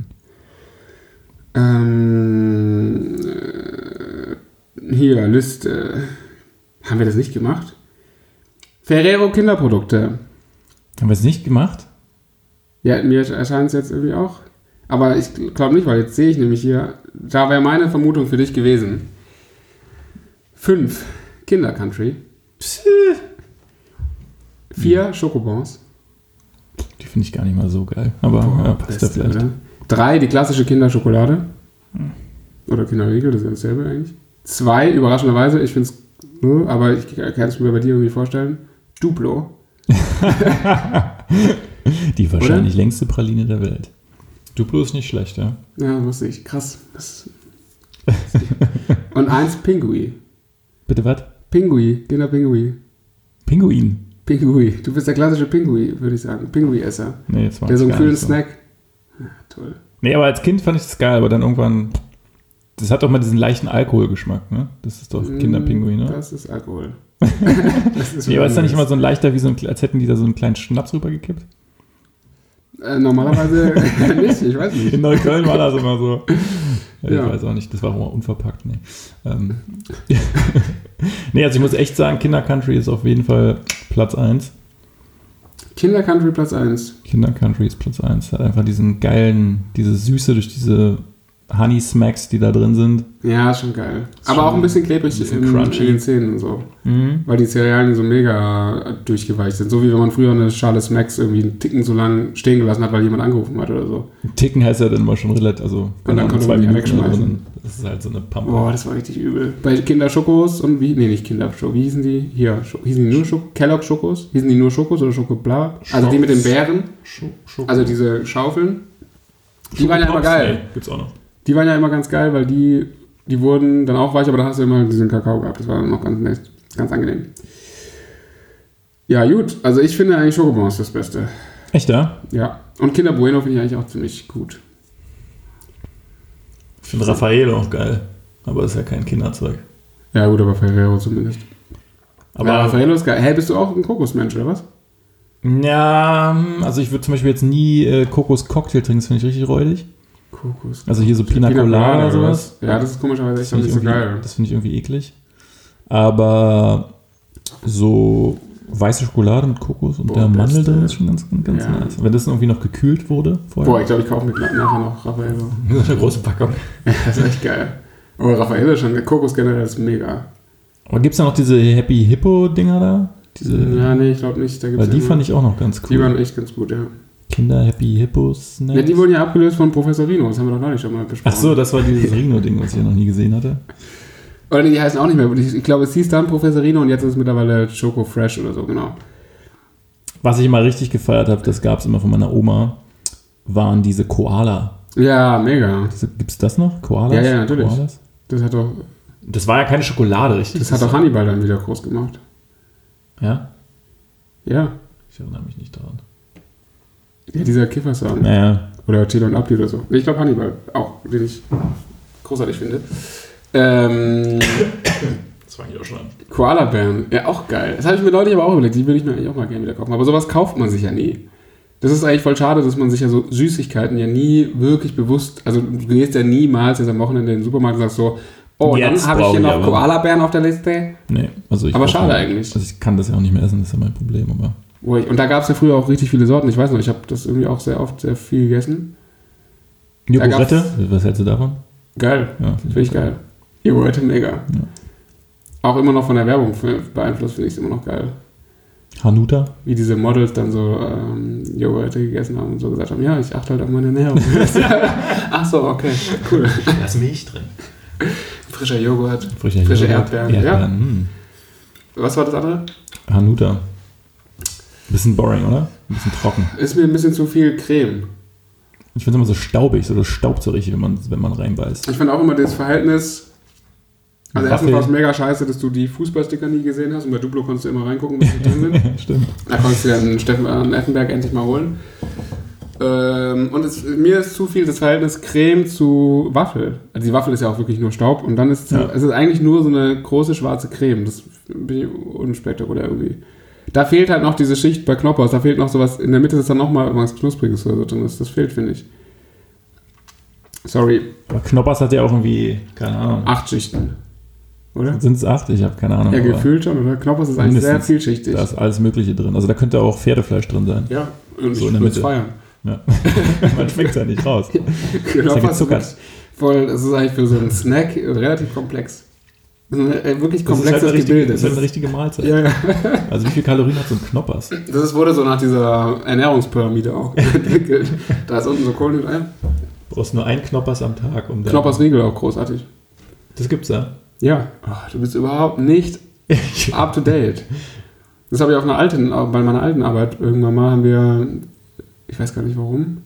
Ähm, äh, hier, Liste. Haben wir das nicht gemacht? Ferrero Kinderprodukte. Haben wir es nicht gemacht? Ja, mir erscheint es jetzt irgendwie auch. Aber ich glaube nicht, weil jetzt sehe ich nämlich hier, da wäre meine Vermutung für dich gewesen. Fünf Kinder-Country. Vier Schokobons. Die finde ich gar nicht mal so geil. Aber Boah, ja, passt ja beste, vielleicht. oder? Drei, die klassische Kinderschokolade. Oder Kinderriegel, das ist ja dasselbe eigentlich. Zwei, überraschenderweise, ich finde es, aber ich kann es mir bei dir irgendwie vorstellen. Duplo. Die wahrscheinlich Oder? längste Praline der Welt. Duplo ist nicht schlecht, ja. Ja, wusste ich. Krass. Das und eins Pingui. Bitte was? Pingui, Kinderpingui. Pinguin. Pingui. Du bist der klassische Pingui, würde ich sagen. Pingui-Esser. Nee, jetzt war der so einen gar kühlen nicht so. Snack. Ja, toll. Nee, aber als Kind fand ich das geil, aber dann irgendwann. Das hat doch mal diesen leichten Alkoholgeschmack, ne? Das ist doch Kinderpinguin, ne? Das ist Alkohol. Das ist nee, aber ist da nicht immer so ein leichter, wie so ein, als hätten die da so einen kleinen Schnaps rübergekippt? Äh, normalerweise nicht, ich weiß nicht. In Neukölln war das immer so. Ja, Ja. Ich weiß auch nicht, das war auch immer unverpackt. Nee, ähm. nee, also ich muss echt sagen, Kinder-Country ist auf jeden Fall Platz eins. Kinder-Country Platz eins. Kinder-Country ist Platz eins. Hat einfach diesen geilen, diese Süße durch diese Honey Smacks, die da drin sind. Ja, ist schon geil. Ist Aber schon auch ein bisschen klebrig ein bisschen in, crunchy. in den Zähnen und so. Mhm. Weil die Cerealien so mega durchgeweicht sind. So wie wenn man früher eine Schale Smacks irgendwie einen Ticken so lang stehen gelassen hat, weil jemand angerufen hat oder so. Ticken heißt ja dann immer schon relativ, also Und dann noch konnte man die wegschmeißen. drin. Das ist halt so eine Pampe. Boah, das war richtig übel. Bei Kinderschokos und wie, nee, nicht Kinderschokos, wie hießen die? Hier, Scho- hießen die nur Schokos? Kellogg Schokos? Hießen die nur Schokos oder Schokobla? Also die mit den Bären, Scho- Schoko- also diese Schaufeln. Die waren ja immer Schokopops? geil. Nee, gibt's auch noch. Die waren ja immer ganz geil, weil die, die wurden dann auch weich, aber da hast du immer diesen Kakao gehabt. Das war dann noch ganz nett, ganz angenehm. Ja, gut. Also ich finde eigentlich Schokobons das Beste. Echt, ja? Ja. Und Kinder Bueno finde ich eigentlich auch ziemlich gut. Ich finde Raffaello auch geil, aber ist ja kein Kinderzeug. Ja gut, aber Ferrero zumindest. Aber ja, Raffaello ist geil. Hey, bist du auch ein Kokosmensch, oder was? Ja, also ich würde zum Beispiel jetzt nie äh, Kokos-Cocktail trinken, das finde ich richtig räudig. Kokos. Also hier so Pina Pina Colada Colada oder sowas. Ja, das ist komischerweise echt Das noch nicht so finde ich geil. irgendwie- Das finde ich irgendwie eklig. Aber so weiße Schokolade mit Kokos und Boah, der Mandel beste. drin ist schon ganz, ganz Ja. nice. Wenn das irgendwie noch gekühlt wurde vorher. Boah, ich glaube, ich kaufe mir nachher noch Raffaello. So eine große Packung. Das ist echt geil. Aber Raffaello ist schon, Kokos generell ist mega. Aber gibt es da noch diese Happy Hippo-Dinger da? Diese, Ja, nee, ich glaube nicht. Da gibt's weil die ja fand nur- ich auch noch ganz Die cool. waren echt ganz gut, ja. Kinder Happy Hippos. Ja, die wurden ja abgelöst von Professor Rino, das haben wir doch neulich schon mal besprochen. Ach so, das war dieses Rino-Ding, was ich ja noch nie gesehen hatte. Oder nee, die heißen auch nicht mehr. Ich, ich glaube, es hieß dann Professor Rino und jetzt ist es mittlerweile Choco Fresh oder so, genau. Was ich immer richtig gefeiert habe, das gab es immer von meiner Oma, waren diese Koala. Ja, mega. Gibt es das noch? Koalas? Ja, ja, natürlich. Koalas? Das hat doch, Das war ja keine Schokolade, richtig? das hat doch Hannibal dann wieder groß gemacht. Ja? Ja. Ich erinnere mich nicht daran. Ja, dieser Kiffer-Song. Naja. Oder Tilo und Abdi oder so. Ich glaube Hannibal auch, den ich großartig finde. Ähm, Das war ich auch schon. Koala-Bären, ja auch geil. Das habe ich mir neulich aber auch überlegt, die würde ich mir eigentlich auch mal gerne wieder kaufen. Aber sowas kauft man sich ja nie. Das ist eigentlich voll schade, dass man sich ja so Süßigkeiten ja nie wirklich bewusst, also du gehst ja niemals jetzt am Wochenende in den Supermarkt und sagst so, oh, Jetzt dann habe ich hier brauche noch ich aber- Koala-Bären auf der Liste. Nee, also ich Aber brauch schade mal- eigentlich. Also ich kann das ja auch nicht mehr essen, das ist ja mein Problem, aber. Wo ich, und da gab es ja früher auch richtig viele Sorten. Ich weiß noch, ich habe das irgendwie auch sehr oft sehr viel gegessen. Joghurtte? Was hältst du davon? Geil, Ja, finde ich geil. Joghurtte mega. Auch immer noch von der Werbung beeinflusst, finde ich es immer noch geil. Hanuta? Wie diese Models dann so ähm, Joghurtte gegessen haben und so gesagt haben, ja, ich achte halt auf meine Ernährung. Ach so, okay, cool. Da ist Milch drin. Frischer Joghurt, Frische, frische Joghurt, Erdbeeren. Erdbeeren. Ja. mm. Was war das andere? Hanuta. Bisschen boring, oder? Ein bisschen trocken. Ist mir ein bisschen zu viel Creme. Ich finde es immer so staubig, so das staubt so richtig, wenn man, wenn man reinbeißt. Ich fand auch immer das Verhältnis. Also erstens Waffel. war es mega scheiße, dass du die Fußballsticker nie gesehen hast und bei Duplo konntest du immer reingucken, was die drin sind. Stimmt. Da konntest du ja einen Steffen Effenberg endlich mal holen. Ähm, und es, mir ist zu viel das Verhältnis Creme zu Waffel. Also die Waffel ist ja auch wirklich nur Staub und dann ist Ja. es ist eigentlich nur so eine große schwarze Creme. Das bin ich unspektakulär irgendwie. Da fehlt halt noch diese Schicht bei Knoppers, da fehlt noch sowas, in der Mitte ist dann nochmal irgendwas Knuspriges oder so drin. Das, das fehlt, finde ich. Sorry, Aber Knoppers hat ja auch irgendwie, keine Ahnung. acht Schichten. Oder? Sind es acht? Ich habe keine Ahnung. Ja, aber gefühlt schon, oder? Knoppers ist eigentlich sehr mindestens. vielschichtig. Da ist alles Mögliche drin. Also da könnte auch Pferdefleisch drin sein. Ja, und So ich in der würde es Mitte. feiern. Ja. Man schmeckt es ja nicht raus. Knoppers ist gezuckert. wirklich voll, das ist eigentlich für so einen Snack relativ komplex. Das ist ein wirklich Das ist halt komplexes eine richtige, Gebilde. das ist halt eine richtige Mahlzeit. Ja, ja. Also wie viel Kalorien hat so ein Knoppers? Das ist, wurde so nach dieser Ernährungspyramide auch entwickelt. Da ist unten so Kohlenhydrate. Du brauchst nur ein Knoppers am Tag. Um Knoppers Riegel auch großartig. Das gibt's ja. Ja, oh, du bist überhaupt nicht up to date. Das habe ich auf einer alten, bei meiner alten Arbeit irgendwann mal haben wir, ich weiß gar nicht warum,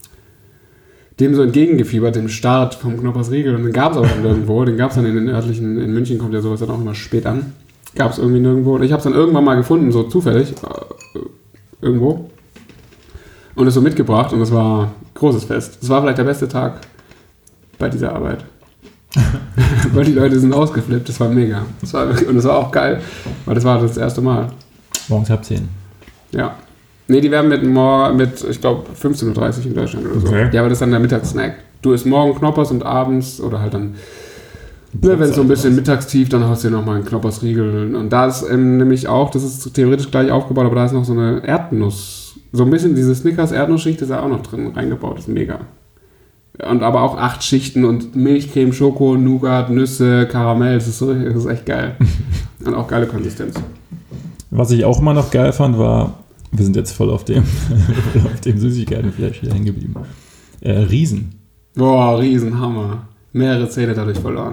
dem so entgegengefiebert, dem Start vom Knoppers Riegel. Und den gab es aber dann irgendwo. Den gab es dann in den örtlichen, in München kommt ja sowas dann auch immer spät an. Gab es irgendwie nirgendwo. Und ich habe es dann irgendwann mal gefunden, so zufällig, äh, irgendwo. Und es so mitgebracht und es war ein großes Fest. Es war vielleicht der beste Tag bei dieser Arbeit. Weil die Leute sind ausgeflippt, das war mega. Das war, und das war auch geil, weil das war das erste Mal. Morgens halb zehn. Ja. Nee, die werden mit, mor- mit ich glaube, fünfzehn Uhr dreißig in Deutschland oder so. Okay. Ja, aber das ist dann der Mittagssnack. Du isst morgen Knoppers und abends oder halt dann, ne, wenn es so ein bisschen mittagstief, dann hast du dir nochmal einen Knoppers Riegel. Und da ist ähm, nämlich auch, das ist theoretisch gleich aufgebaut, aber da ist noch so eine Erdnuss, so ein bisschen diese Snickers Erdnussschicht ist da auch noch drin reingebaut, das ist mega. Und aber auch acht Schichten und Milchcreme, Schoko, Nougat, Nüsse, Karamell, das ist, so, das ist echt geil. Und auch geile Konsistenz. Was ich auch immer noch geil fand, war, wir sind jetzt voll auf dem, auf dem Süßigkeitenfleisch hier hängen geblieben. Äh, Riesen. Boah, Riesenhammer. Mehrere Zähne dadurch verloren.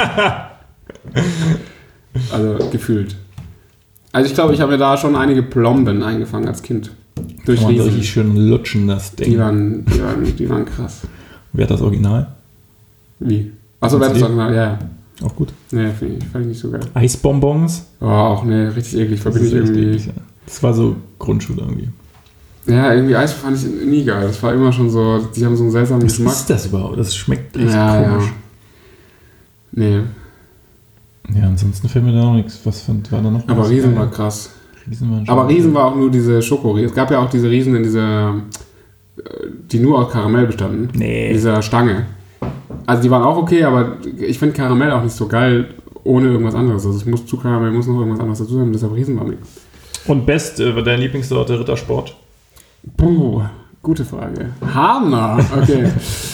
Also gefühlt. Also ich glaube, ich habe mir da schon einige Plomben eingefangen als Kind. Durch Kann man so Riesen. richtig schön lutschen, das Ding. Die waren, die, waren, die waren krass. Wer hat das Original? Wie? Achso, Kannst wer du das die? ja, ja. Auch gut. Nee, find ich, fand ich nicht so geil. Eisbonbons. Oh, auch nee, richtig eklig. Verbinde ich ist echt irgendwie. eklig, ja. Das war so Grundschule irgendwie. Ja, irgendwie Eis fand ich nie geil. Das war immer schon so, die haben so einen seltsamen Was Geschmack. ist das überhaupt? Das schmeckt echt ja, komisch. Ja. Nee. Ja, ansonsten fällt mir da auch nichts. Was fand, war da noch? Aber was? Riesen war krass. Riesen waren schon Aber Riesen gut. war auch nur diese Schokoriesen. Es gab ja auch diese Riesen in dieser, die nur aus Karamell bestanden. Nee. In dieser Stange. Also die waren auch okay, aber ich finde Karamell auch nicht so geil ohne irgendwas anderes. Also es muss zu Karamell, muss noch irgendwas anderes dazu sein. Deshalb Riesen war nichts. Und Best, äh, deine Lieblingssorte Rittersport? Puh, gute Frage. Hammer! Okay.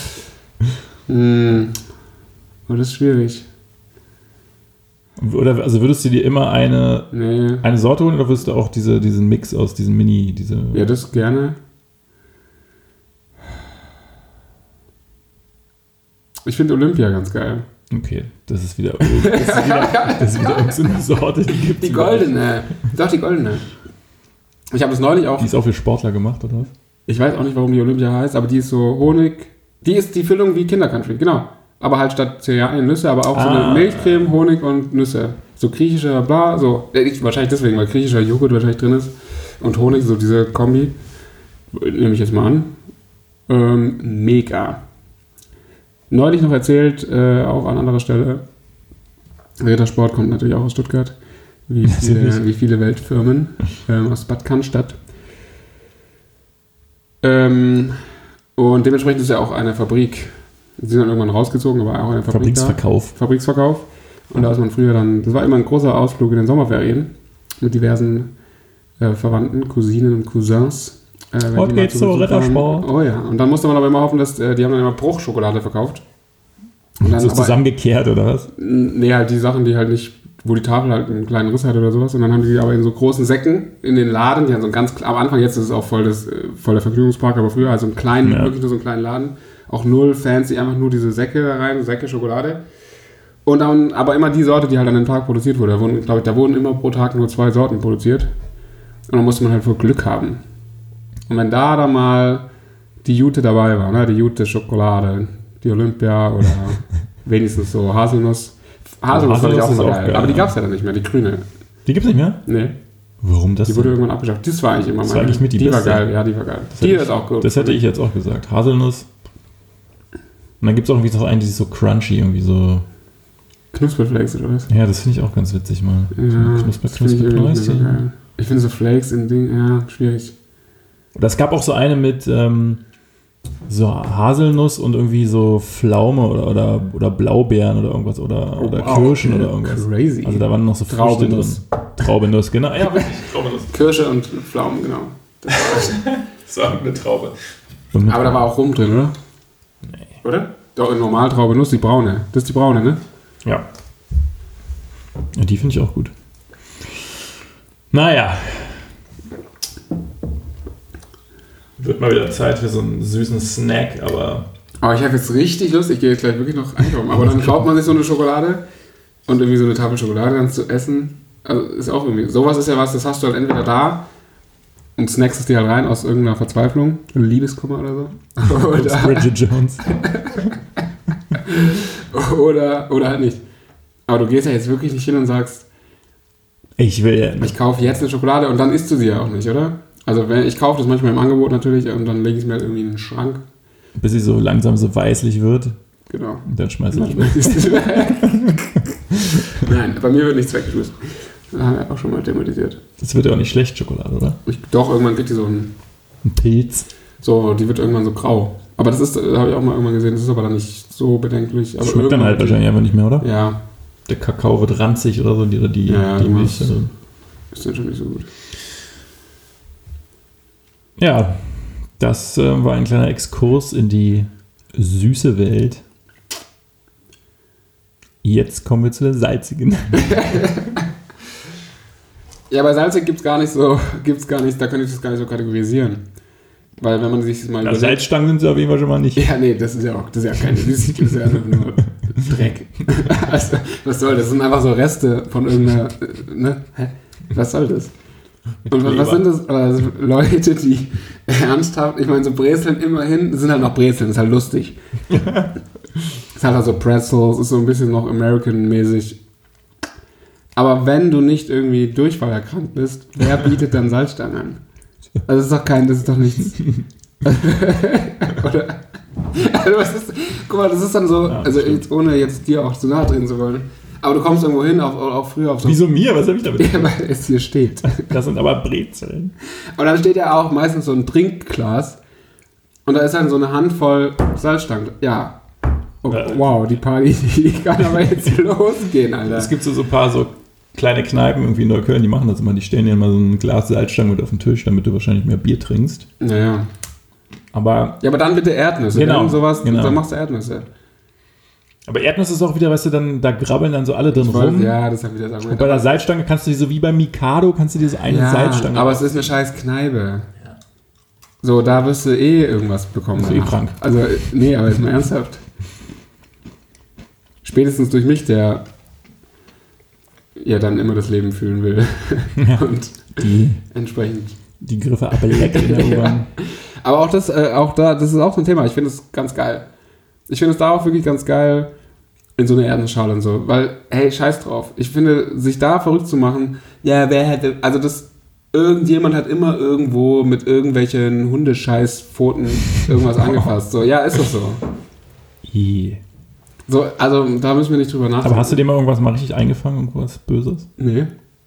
hm. Oh, das ist schwierig. Oder also würdest du dir immer eine, Nee. eine Sorte holen oder würdest du auch diese, diesen Mix aus diesen Mini, diese. Ja, das gerne. Ich finde Olympia ganz geil. Okay, das ist wieder. Das ist wieder, das ist wieder irgend so eine Sorte, die gibt Die goldene. Doch, die goldene. Ich habe das neulich auch. Die ist auch für Sportler gemacht, oder was? Ich weiß auch nicht, warum die Olympia heißt, aber die ist so Honig. Die ist die Füllung wie Kindercountry, genau. Aber halt statt Cerealien Nüsse, aber auch so Ah. eine Milchcreme, Honig und Nüsse. So griechischer, bla, so. Äh, Wahrscheinlich deswegen, weil griechischer Joghurt wahrscheinlich drin ist. Und Honig, so diese Kombi. Nehme ich jetzt mal an. Ähm, mega. Neulich noch erzählt, äh, auch an anderer Stelle, Rittersport kommt natürlich auch aus Stuttgart, wie viele, wie viele Weltfirmen, ähm, aus Bad Cannstatt. Ähm, und dementsprechend ist ja auch eine Fabrik, sie sind dann irgendwann rausgezogen, aber auch eine Fabrik Fabriksverkauf. da, Fabriksverkauf. Und da ist man früher dann, das war immer ein großer Ausflug in den Sommerferien mit diversen äh, Verwandten, Cousinen und Cousins. Äh, wenn Und die mal geht's zu so, Besuch Rittersport. waren. Oh ja, und dann musste man aber immer hoffen, dass äh, die haben dann immer Bruchschokolade verkauft. Und dann So aber, zusammengekehrt, oder was? nee, halt die Sachen, die halt nicht, wo die Tafel halt einen kleinen Riss hat oder sowas. Und dann haben die die aber in so großen Säcken in den Laden, die haben so einen ganz, am Anfang jetzt ist es auch voll, das, äh, voll der Vergnügungspark, aber früher also einen kleinen, Ja. wirklich nur so einen kleinen Laden. Auch null fancy, einfach nur diese Säcke da rein, Säcke Schokolade. Und dann aber immer die Sorte, die halt an dem Tag produziert wurde. Da wurden, glaube ich, da wurden immer pro Tag nur zwei Sorten produziert. Und dann musste man halt wohl Glück haben. Und wenn da dann mal die Jute dabei war, ne, die Jute Schokolade, die Olympia oder wenigstens so Haselnuss. Haselnuss fand ich auch Haselnuss immer ist auch geil. geil, Aber die ja. gab es ja dann nicht mehr, die grüne. Die gibt's nicht mehr? Nee, Warum das? die wurde denn? irgendwann abgeschafft. Das war eigentlich immer Das meine. war eigentlich mit die die war beste. geil, ja, die war geil. Das Die hätte ist auch gut. Das hätte ich jetzt auch gesagt. Haselnuss. Und dann gibt es auch irgendwie so einen, die ist so crunchy, irgendwie so. Knusperflakes oder was? Ja, das finde ich auch ganz witzig mal. Ja, so Knusper, das finde ich Knusper, irgendwie nicht so Knäuschen. geil. Ich finde so Flakes in Ding, ja, schwierig. Oder es gab auch so eine mit ähm, so Haselnuss und irgendwie so Pflaume oder, oder, oder Blaubeeren oder irgendwas oder, oder wow, Kirschen okay. oder irgendwas. Crazy. Also da waren noch so Früchte Traubenuss. drin. Traubenuss, genau. Ja, wirklich. Traubenuss. Kirsche und Pflaumen, genau. Das war Das war eine Traube. Und mit- Aber da war auch Rum drin, oder? Nee. Oder? Doch, in Normaltraube Nuss, die braune. Das ist die braune, ne? Ja. Ja, die finde ich auch gut. Naja. Wird mal wieder Zeit für so einen süßen Snack, aber Aber ich habe jetzt richtig Lust, ich gehe jetzt gleich wirklich noch einkaufen. Aber dann kauft man sich so eine Schokolade und irgendwie so eine Tafel Schokolade dann zu essen. Also ist auch irgendwie. Sowas ist ja was, das hast du halt entweder da und snackst es dir halt rein aus irgendeiner Verzweiflung, Liebeskummer oder so. Oder, Bridget Jones. oder, oder halt nicht. Aber du gehst ja jetzt wirklich nicht hin und sagst, Ich will ja ich kaufe jetzt eine Schokolade und dann isst du sie ja auch nicht, oder? Also wenn ich kaufe das manchmal im Angebot natürlich und dann lege ich es mir halt irgendwie in den Schrank. bis sie so langsam so weißlich wird. Genau. Und dann schmeiße ich Manchmal ist es weg. Nein, bei mir wird nichts weggeschmissen. Das haben wir auch schon mal thematisiert. Das wird ja auch nicht schlecht, Schokolade, oder? Ich, doch, irgendwann kriegt die so ein. Ein Pilz. So, die wird irgendwann so grau. Aber das ist, habe ich auch mal irgendwann gesehen, das ist aber dann nicht so bedenklich. Aber Das schmeckt dann irgendwann halt wird die- wahrscheinlich einfach nicht mehr, oder? Ja, Der Kakao wird ranzig oder so, die, die, Ja, die du Milch. hast- Also. ist dann schon nicht so gut. Ja, das äh, war ein kleiner Exkurs in die süße Welt. Jetzt kommen wir zu der salzigen. Ja, bei salzig gibt es gar nicht so, gibt's gar nicht, da kann ich das gar nicht so kategorisieren. Weil wenn man sich das mal Ja, überlegt- Salzstangen sind sie auf jeden Fall schon mal nicht. Ja, nee, das ist ja auch, das ist ja keine Süßigkeit, das ist ja einfach nur Dreck. Also, was soll das? Das sind einfach so Reste von irgendeiner, äh, ne? Hä? Was soll das? Und was, was sind das? Also Leute, die ernsthaft, ich meine, so Brezeln immerhin, das sind halt noch Brezeln, das ist halt lustig. Das ist halt also Pretzels, ist so ein bisschen noch American-mäßig. Aber wenn du nicht irgendwie Durchfall erkrankt bist, wer bietet dann Salzstangen an? Also das ist doch kein, das ist doch nichts. Oder? Also was ist, guck mal, das ist dann so, Ja, also stimmt. jetzt, ohne jetzt dir auch zu nahe treten zu wollen. Aber du kommst irgendwo hin, auch, auch früher auf so... Wieso mir? Was habe ich damit? Ja, weil es hier steht. Das sind aber Brezeln. Und dann steht ja auch meistens so ein Trinkglas und da ist dann so eine Handvoll Salzstangen. Ja. Oh, wow, die Party, die kann aber jetzt losgehen, Alter. Es gibt so, so ein paar so kleine Kneipen irgendwie in Neukölln, die machen das immer. Die stellen dir immer so ein Glas Salzstangen mit auf den Tisch, damit du wahrscheinlich mehr Bier trinkst. Naja. Aber, Ja, aber dann bitte Erdnüsse. Genau, Wenn sowas, genau. dann machst du Erdnüsse. aber Erdnuss ist auch wieder, weißt du, dann, da grabbeln dann so alle drin Ich weiß, rum. ja, das ist ja wieder das Und Argument. bei der Salzstange kannst du die so wie beim Mikado, kannst du dir so eine Ja, Salzstange... aber es ist eine scheiß Kneipe. So, da wirst du eh irgendwas bekommen. Bist du eh danach. krank. Also, nee, aber ist mal ernsthaft. Spätestens durch mich, der ja dann immer das Leben fühlen will. Ja. Und die, entsprechend. die Griffe ableckt in der U-Bahn. Aber auch das, äh, auch da, das ist auch so ein Thema. Ich finde es ganz geil. Ich finde es da auch wirklich ganz geil, in so eine Erdnussschale und so. Weil, hey, scheiß drauf. Ich finde, sich da verrückt zu machen, ja, wer hätte, also das, irgendjemand hat immer irgendwo mit irgendwelchen Hundescheißpfoten irgendwas angefasst. So, ja, ist doch so. I. So, also da müssen wir nicht drüber nachdenken. Aber hast du dir mal irgendwas mal richtig eingefangen, irgendwas Böses? Nee.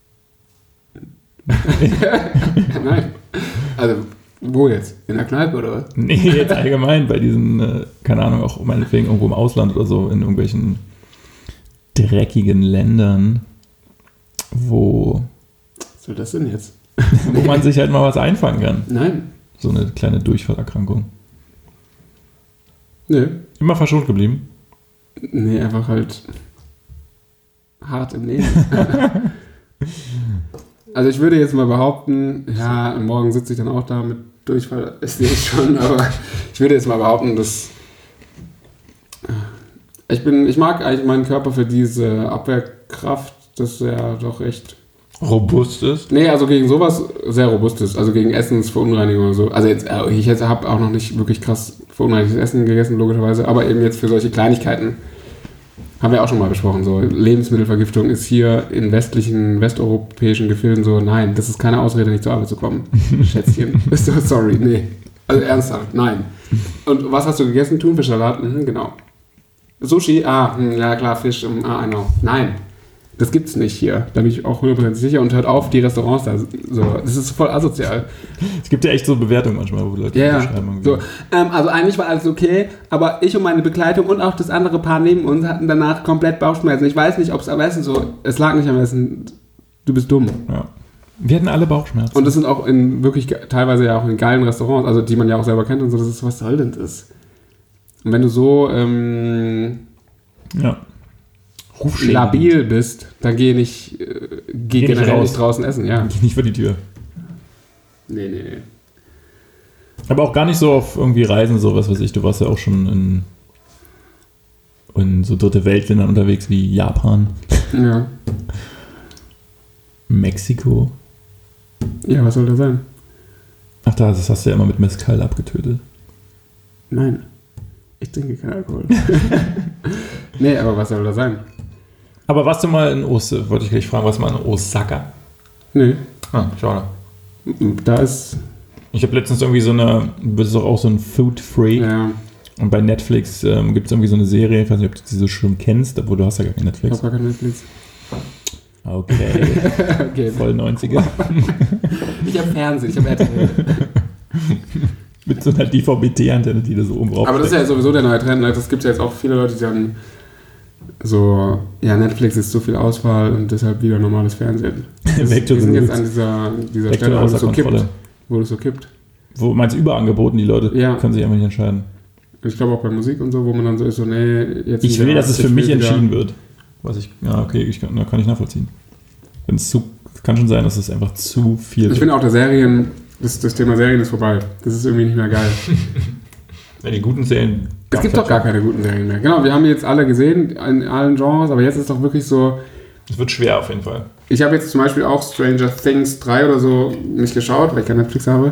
Nein. Also, wo jetzt? In der Kneipe oder was? Nee, jetzt allgemein bei diesen, äh, keine Ahnung, auch meinetwegen irgendwo im Ausland oder so, in irgendwelchen dreckigen Ländern, wo, Was soll das denn jetzt? wo man sich halt mal was einfangen kann. Nein. So eine kleine Durchfallerkrankung. Nee. Immer verschont geblieben. Nee, einfach halt hart im Leben. Also ich würde jetzt mal behaupten, ja, morgen sitze ich dann auch da mit Durchfall, das sehe ich schon, aber ich würde jetzt mal behaupten, dass ich bin, ich mag eigentlich meinen Körper für diese Abwehrkraft, dass er doch echt, Robust ist. nee, also gegen sowas sehr robust ist, also gegen Essensverunreinigung oder so. Also jetzt, äh, ich jetzt habe auch noch nicht wirklich krass verunreinigtes Essen gegessen, logischerweise, aber eben jetzt für solche Kleinigkeiten. Haben wir auch schon mal besprochen, so Lebensmittelvergiftung ist hier in westlichen, westeuropäischen Gefilden so, nein, das ist keine Ausrede, nicht zur Arbeit zu kommen. Schätzchen. So, sorry, nee. Also ernsthaft, nein. Und was hast du gegessen? Thunfischsalat? Mhm, genau. Sushi? Ah, hm, ja klar, Fisch. hm, Ah, I know. Nein. Das gibt's nicht hier. Da bin ich auch hundertprozentig sicher und hört auf, die Restaurants da. So, das ist voll asozial. Es gibt ja echt so Bewertungen manchmal, wo Leute Ja, ja. schreiben. So, ähm, also eigentlich war alles okay, aber ich und meine Begleitung und auch das andere Paar neben uns hatten danach komplett Bauchschmerzen. Ich weiß nicht, ob es am Essen so, es lag nicht am Essen, du bist dumm. Ja. Wir hatten alle Bauchschmerzen. Und das sind auch in wirklich ge- teilweise ja auch in geilen Restaurants, also die man ja auch selber kennt und so, das ist, was soll denn das? Und wenn du so ähm, ja. Rufschädigend. labil bist, dann geh nicht, äh, geh Geh nicht generell raus. nicht draußen essen, ja. Geh nicht vor die Tür. Nee, nee, nee. Aber auch gar nicht so auf irgendwie Reisen, so was weiß ich. Du warst ja auch schon in, in so dritte Weltländern unterwegs wie Japan, Ja. Mexiko. Ja, was soll das sein? Ach da, das hast du ja immer mit Mezcal abgetötet. Nein. Ich trinke keinen Alkohol. Nee, aber was soll das sein? Aber warst du mal in Osaka? Wollte ich gleich fragen, warst du mal in Osaka? Nee. Ah, schade. Da ist. Ich habe letztens irgendwie so eine, du bist doch auch so ein Food Freak. Ja, Und bei Netflix ähm, gibt es irgendwie so eine Serie, ich weiß nicht, ob du diese schon kennst, obwohl du hast ja gar kein ich Netflix. habe gar kein Netflix. Okay, Okay. voll neunziger. Ich habe Fernsehen, ich habe R T L. Mit so einer D V B T-Antenne, die du so oben drauf Aber das ist ja sowieso der neue Trend. Ne? Das gibt ja jetzt auch viele Leute, die sagen, so, ja, Netflix ist zu viel Auswahl und deshalb wieder normales Fernsehen. Das, Back to wir the sind jetzt roots. an dieser, dieser Back to Stelle, wo außer das so kippt. Kontrolle. Wo das so kippt. Wo meinst du Überangeboten, die Leute Ja. können sich einfach nicht entscheiden. Ich glaube auch bei Musik und so, wo man dann so ist, so, nee, jetzt. Ich will, wieder- dass es ich für will mich wieder- entschieden wird. Was ich, ja, okay, ich kann, na, kann ich nachvollziehen. Wenn es zu, kann schon sein, dass es einfach zu viel Ich wird. finde auch, der Serien, das, das Thema Serien ist vorbei. Das ist irgendwie nicht mehr geil. Wenn die guten Serien. Es gibt doch gar keine guten Serien mehr. Genau, wir haben die jetzt alle gesehen, in allen Genres, aber jetzt ist doch wirklich so. Es wird schwer auf jeden Fall. Ich habe jetzt zum Beispiel auch Stranger Things drei oder so nicht geschaut, weil ich kein Netflix habe.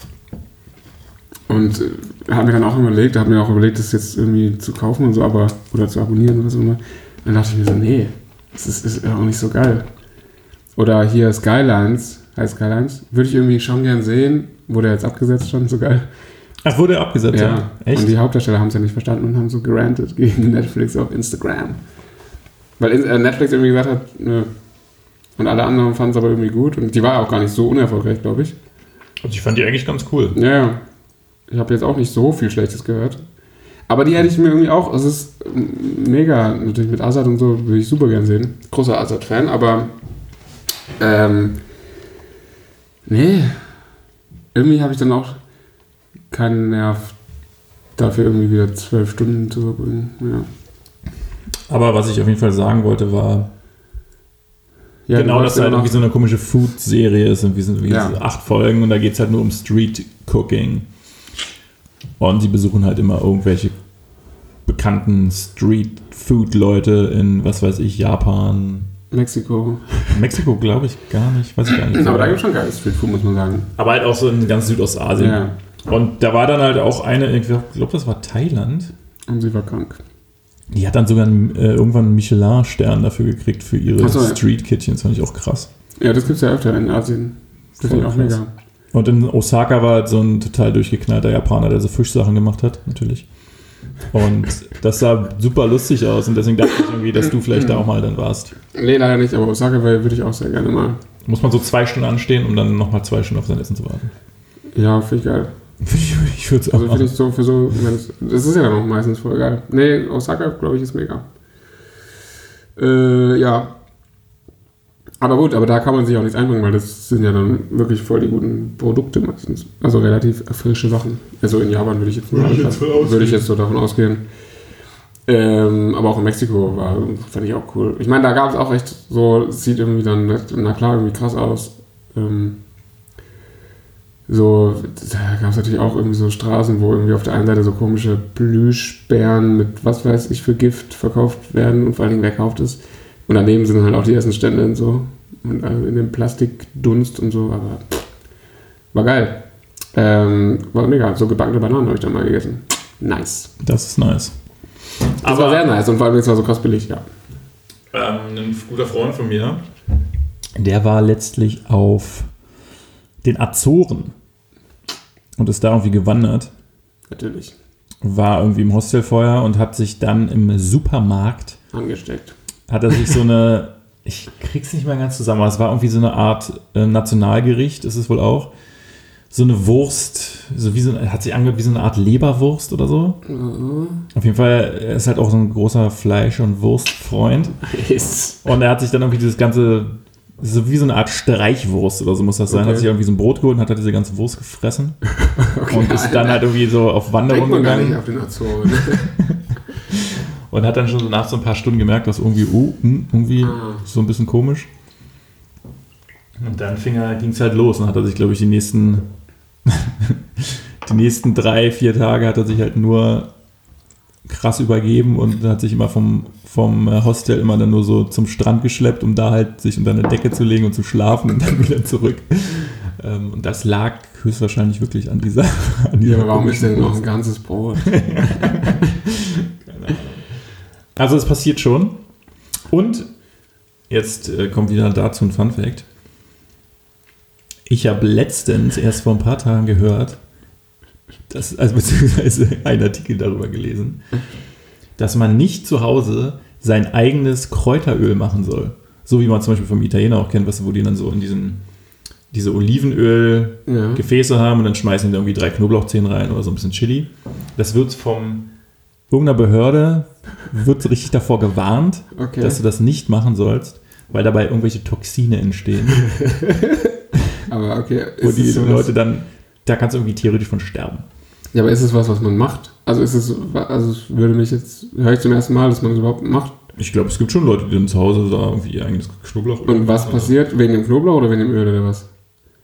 Und äh, habe mir dann auch überlegt, habe mir auch überlegt, das jetzt irgendwie zu kaufen und so, aber oder zu abonnieren oder so immer. Dann dachte ich mir so, nee, das ist, ist auch nicht so geil. Oder hier Skylines, High Skylines. Würde ich irgendwie schon gern sehen. Wurde jetzt abgesetzt schon, so geil. Ach, wurde er abgesetzt? Ja, Ja. Echt? Und die Hauptdarsteller haben es ja nicht verstanden und haben so gerantet gegen Netflix auf Instagram. Weil Netflix irgendwie gesagt hat, nö. Und alle anderen fanden es aber irgendwie gut. Und die war auch gar nicht so unerfolgreich, glaube ich. Also ich fand die eigentlich ganz cool. Ja, ja. Ich habe jetzt auch nicht so viel Schlechtes gehört. Aber die hätte ich mir irgendwie auch, es ist mega, natürlich mit Azad und so, würde ich super gern sehen. Großer Azad-Fan, aber ähm, nee. Irgendwie habe ich dann auch keinen Nerv, dafür irgendwie wieder zwölf Stunden zu verbringen. Ja. Aber was ich auf jeden Fall sagen wollte, war Ja, genau, dass ja halt noch, irgendwie so eine komische Food-Serie ist und wie sind wie Ja. so acht Folgen und da geht es halt nur um Street-Cooking. Und sie besuchen halt immer irgendwelche bekannten Street-Food-Leute in, was weiß ich, Japan. Mexiko. Mexiko glaube ich gar nicht, weiß ich gar nicht. Aber da gibt es schon geiles Streetfood, muss man sagen. Aber halt auch so in ganz Südostasien. Ja. Und da war dann halt auch eine, ich glaube, das war Thailand. Und sie war krank. Die hat dann sogar einen, äh, irgendwann einen Michelin-Stern dafür gekriegt für ihre Ach so, ja. Street-Kitchen. Das fand ich auch krass. Ja, das gibt es ja öfter in Asien. Das finde ich auch Voll krass. mega. Und in Osaka war halt so ein total durchgeknallter Japaner, der so Fischsachen gemacht hat, natürlich. Und das sah super lustig aus und deswegen dachte ich irgendwie, dass du vielleicht da auch mal dann warst. Nee, leider nicht, aber Osaka würde ich auch sehr gerne mal. Muss man so zwei Stunden anstehen, um dann nochmal zwei Stunden auf sein Essen zu warten. Ja, finde ich geil. Ich, ich würde es auch Also finde machen. ich so für so, wenn's, das ist ja dann auch meistens voll geil. Nee, Osaka, glaube ich, ist mega. Äh, ja. Aber gut, aber da kann man sich auch nichts einbringen, weil das sind ja dann wirklich voll die guten Produkte meistens. Also relativ frische Sachen. Also in Japan würde ich jetzt, Würde ich jetzt voll ausgehen. würde ich jetzt so davon ausgehen. Ähm, aber auch in Mexiko war, fand ich auch cool. Ich meine, da gab es auch echt so, sieht irgendwie dann, na klar, irgendwie krass aus. Ähm, so, da gab es natürlich auch irgendwie so Straßen, wo irgendwie auf der einen Seite so komische Plüschbären mit was weiß ich für Gift verkauft werden und vor allen Dingen wer kauft es. Und daneben sind dann halt auch die Essensstände und so. Und äh, in dem Plastikdunst und so, aber pff, war geil. Ähm, war mega. So gebackene Bananen habe ich dann mal gegessen. Nice. Das ist nice. Das Aber war sehr nice und vor allem, es war so krass billig, ja. ähm, ein guter Freund von mir, der war letztlich auf den Azoren und ist da irgendwie gewandert. Natürlich. War irgendwie im Hostel vorher und hat sich dann im Supermarkt Angesteckt. hat er sich so eine, ich krieg's nicht mehr ganz zusammen, aber es war irgendwie so eine Art äh, Nationalgericht, ist es wohl auch. So eine Wurst, so wie so, hat sich angehört wie so eine Art Leberwurst oder so. Mhm. Auf jeden Fall, er ist halt auch so ein großer Fleisch- und Wurstfreund. Nice. Und er hat sich dann irgendwie dieses ganze, so wie so eine Art Streichwurst oder so muss das sein, Okay. hat sich irgendwie so ein Brot geholt und hat halt diese ganze Wurst gefressen. Okay, Und ist dann halt irgendwie so auf Wanderung denkt man gar nicht gegangen. auf den Azoren. Und hat dann schon so nach so ein paar Stunden gemerkt, dass irgendwie, oh, hm, irgendwie Ah. so ein bisschen komisch. Und dann ging es halt los und hat er sich, glaube ich, die nächsten, die nächsten drei, vier Tage hat er sich halt nur krass übergeben und hat sich immer vom, vom Hostel immer dann nur so zum Strand geschleppt, um da halt sich unter eine Decke zu legen und zu schlafen und dann wieder zurück. Ähm, und das lag höchstwahrscheinlich wirklich an dieser, an dieser Ja, aber warum ist komischen denn noch Wurst. ein ganzes Brot? Also es passiert schon. Und jetzt äh, kommt wieder dazu ein Funfact. Ich habe letztens erst vor ein paar Tagen gehört, dass, also beziehungsweise einen Artikel darüber gelesen, dass man nicht zu Hause sein eigenes Kräuteröl machen soll. So wie man zum Beispiel vom Italiener auch kennt, weißt du, wo die dann so in diesen diese Olivenöl-Gefäße Ja. haben und dann schmeißen die da irgendwie drei Knoblauchzehen rein oder so ein bisschen Chili. Das wird vom irgendeiner Behörde wird richtig davor gewarnt, Okay. dass du das nicht machen sollst, weil dabei irgendwelche Toxine entstehen, Aber okay. wo Ist die es so Leute dann, da kannst du irgendwie theoretisch von sterben. Ja, aber ist es was, was man macht? Also ist es, also es würde mich jetzt, höre ich zum ersten Mal, dass man es überhaupt macht. Ich glaube, es gibt schon Leute, die dann zu Hause da irgendwie ihr eigenes Knoblauch Und was passiert? Wegen dem Knoblauch oder wegen dem Öl oder was?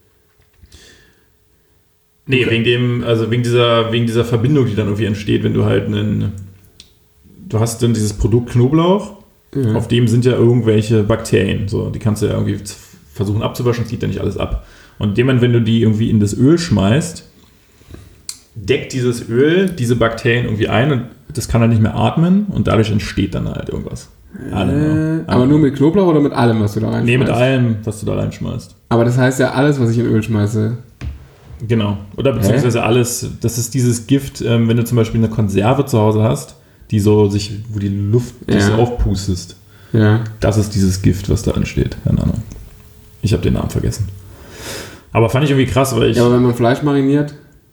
Nee, wegen dem, also wegen dieser, wegen dieser Verbindung, die dann irgendwie entsteht, wenn du halt einen, du hast dann dieses Produkt Knoblauch, Ja. auf dem sind ja irgendwelche Bakterien, so, die kannst du ja irgendwie z- versuchen abzuwaschen, zieht ja nicht alles ab. Und in dem Moment, wenn du die irgendwie in das Öl schmeißt, deckt dieses Öl diese Bakterien irgendwie ein und das kann halt nicht mehr atmen und dadurch entsteht dann halt irgendwas. Äh, aber nur mit Knoblauch oder mit allem, was du da reinschmeißt? Nee, mit allem, was du da reinschmeißt. Aber das heißt ja, alles, was ich in Öl schmeiße. Genau. Oder beziehungsweise Hä? alles, das ist dieses Gift, ähm, wenn du zum Beispiel eine Konserve zu Hause hast, die so sich, wo die Luft ja. so aufpustest. Ja. Das ist dieses Gift, was da entsteht. Keine Ahnung. Ich habe den Namen vergessen. Aber fand ich irgendwie krass, weil ich... Ja, aber wenn man Fleisch mariniert,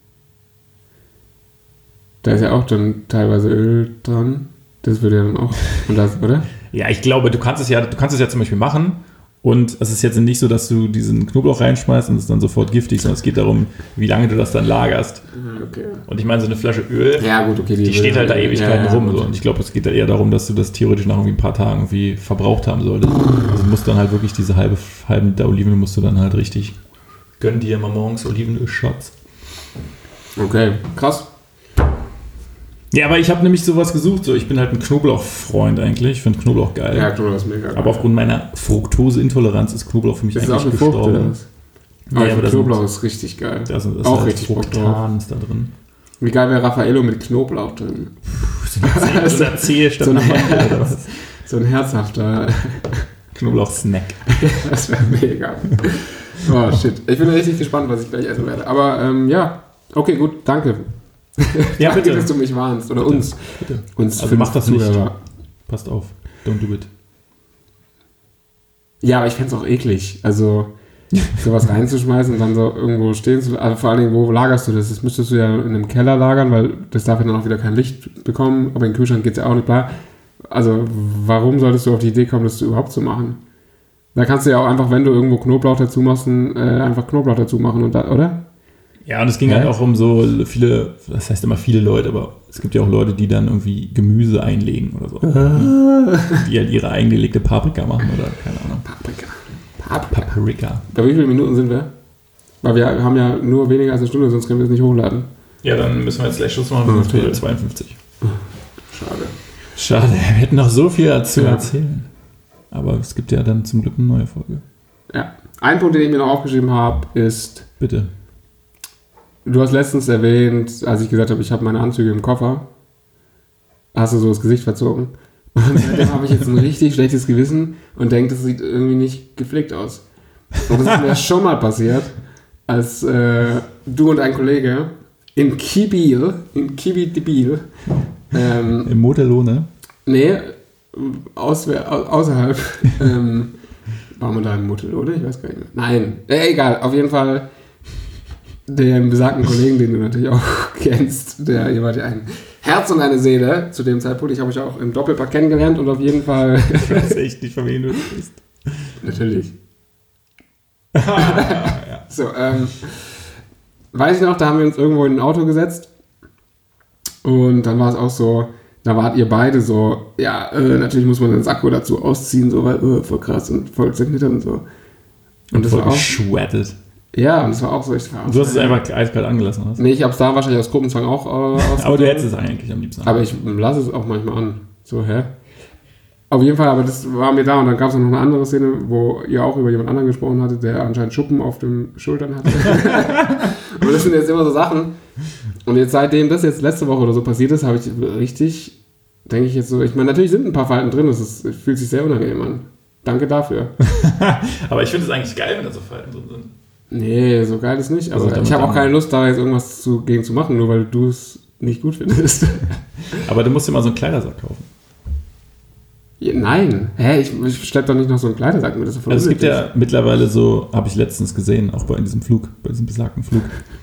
da ist ja auch dann teilweise Öl dran. Das würde ja dann auch... Und das, oder? Ja, ich glaube, du kannst es ja, du kannst es ja zum Beispiel machen und es ist jetzt nicht so, dass du diesen Knoblauch reinschmeißt und es ist dann sofort giftig, sondern es geht darum, wie lange du das dann lagerst. Okay. Und ich meine, so eine Flasche Öl, ja, gut, okay, die, die steht halt da Ewigkeiten ja, ja, rum. So. Und ich glaube, es geht da eher darum, dass du das theoretisch nach irgendwie ein paar Tagen irgendwie verbraucht haben solltest. Also du musst dann halt wirklich diese halbe, halben Liter Olivenöl musst du dann halt richtig... Gönn dir mal morgens Olivenöl-Shots. Okay, krass. Ja, aber ich habe nämlich sowas gesucht. So, ich bin halt ein Knoblauch-Freund eigentlich. Ich finde Knoblauch geil. Ja, Knoblauch ist mega geil. Aber aufgrund meiner Fructoseintoleranz ist Knoblauch für mich ist eigentlich auch gestorben. Frucht, oder was? Ja, aber aber Knoblauch sind, ist richtig geil. Da ist, ist auch halt richtig Fructan ist da drin. Wie geil wäre Raffaello mit Knoblauch drin? Puh, so eine Zehe statt so, ein einer Mandel oder was? So ein herzhafter Knoblauch-Snack. Das wäre mega. Oh, shit. Ich bin richtig gespannt, was ich gleich essen werde. Aber ähm, ja, okay, gut, danke. Ja, danke, bitte. dass du mich warnst. Oder bitte. uns. Bitte. Uns also mach das nicht. Zuhörer. Passt auf. Don't do it. Ja, aber ich fände es auch eklig. Also, sowas reinzuschmeißen und dann so irgendwo stehen zu... Also vor allen Dingen, wo lagerst du das? Das müsstest du ja in einem Keller lagern, weil das darf ja dann auch wieder kein Licht bekommen. Aber in den Kühlschrank geht es ja auch nicht klar. Also, warum solltest du auf die Idee kommen, das überhaupt zu machen? Da kannst du ja auch einfach, wenn du irgendwo Knoblauch dazu machst, äh, einfach Knoblauch dazu machen, und da, oder? Ja, und es ging ja? halt auch um so viele, das heißt immer viele Leute, aber es gibt ja auch Leute, die dann irgendwie Gemüse einlegen oder so. Die halt ihre eingelegte Paprika machen oder keine Ahnung. Paprika. Paprika. Paprika. Bei wie vielen Minuten sind wir? Weil wir haben ja nur weniger als eine Stunde, sonst können wir es nicht hochladen. Ja, dann müssen wir jetzt gleich Schluss machen, wir sind zweiundfünfzig. Schade. Schade, wir hätten noch so viel zu ja. erzählen. Aber es gibt ja dann zum Glück eine neue Folge. Ja. Ein Punkt, den ich mir noch aufgeschrieben habe, ist... Bitte. Du hast letztens erwähnt, als ich gesagt habe, ich habe meine Anzüge im Koffer, hast du so das Gesicht verzogen. Und seitdem habe ich jetzt ein richtig schlechtes Gewissen und denke, das sieht irgendwie nicht gepflegt aus. Und das ist mir schon mal passiert, als äh, du und ein Kollege in Kibil, in Kibil, ähm, im Motelone? Nee, aus, außerhalb, ähm, waren wir da im Motelone? Ich weiß gar nicht mehr. Nein, äh, egal, auf jeden Fall den besagten Kollegen, den du natürlich auch kennst, der ihr wart ja ein Herz und eine Seele zu dem Zeitpunkt. Ich habe euch auch im Doppelpack kennengelernt und auf jeden Fall... Ich weiß echt nicht, von wem du bist. Natürlich. Ah, ja. So, ähm, weiß ich noch, da haben wir uns irgendwo in ein Auto gesetzt und dann war es auch so, da wart ihr beide so, ja, äh, natürlich muss man den Sakko dazu ausziehen, so, weil, äh, voll krass und voll zerknittert und so. Und, und das voll war auch... geschwettet. Ja, und das war auch so. Ich war du hast es einfach eiskalt angelassen, hast? Nee, ich hab's da wahrscheinlich aus Gruppenzwang auch äh, aber du hättest es eigentlich am liebsten. Aber ich lasse es auch manchmal an. So, hä? Auf jeden Fall, aber das war mir da und dann gab es noch eine andere Szene, wo ihr auch über jemand anderen gesprochen hattet, der anscheinend Schuppen auf den Schultern hatte. Und das sind jetzt immer so Sachen. Und jetzt seitdem das jetzt letzte Woche oder so passiert ist, habe ich richtig, denke ich jetzt so, ich meine, natürlich sind ein paar Falten drin, das ist, fühlt sich sehr unangenehm an. Danke dafür. Aber ich finde es eigentlich geil, wenn da so Falten drin sind. Nee, so geil ist nicht. Also, also ich habe auch keine Lust, da jetzt irgendwas zu, gegen zu machen, nur weil du es nicht gut findest. Aber du musst dir mal so einen Kleidersack kaufen. Ja, nein. Hä? Ich, ich schlepp doch nicht noch so einen Kleidersack mit. Das ist voll also es gibt unnötig. ja mittlerweile so, habe ich letztens gesehen, auch bei diesem Flug, bei diesem besagten Flug.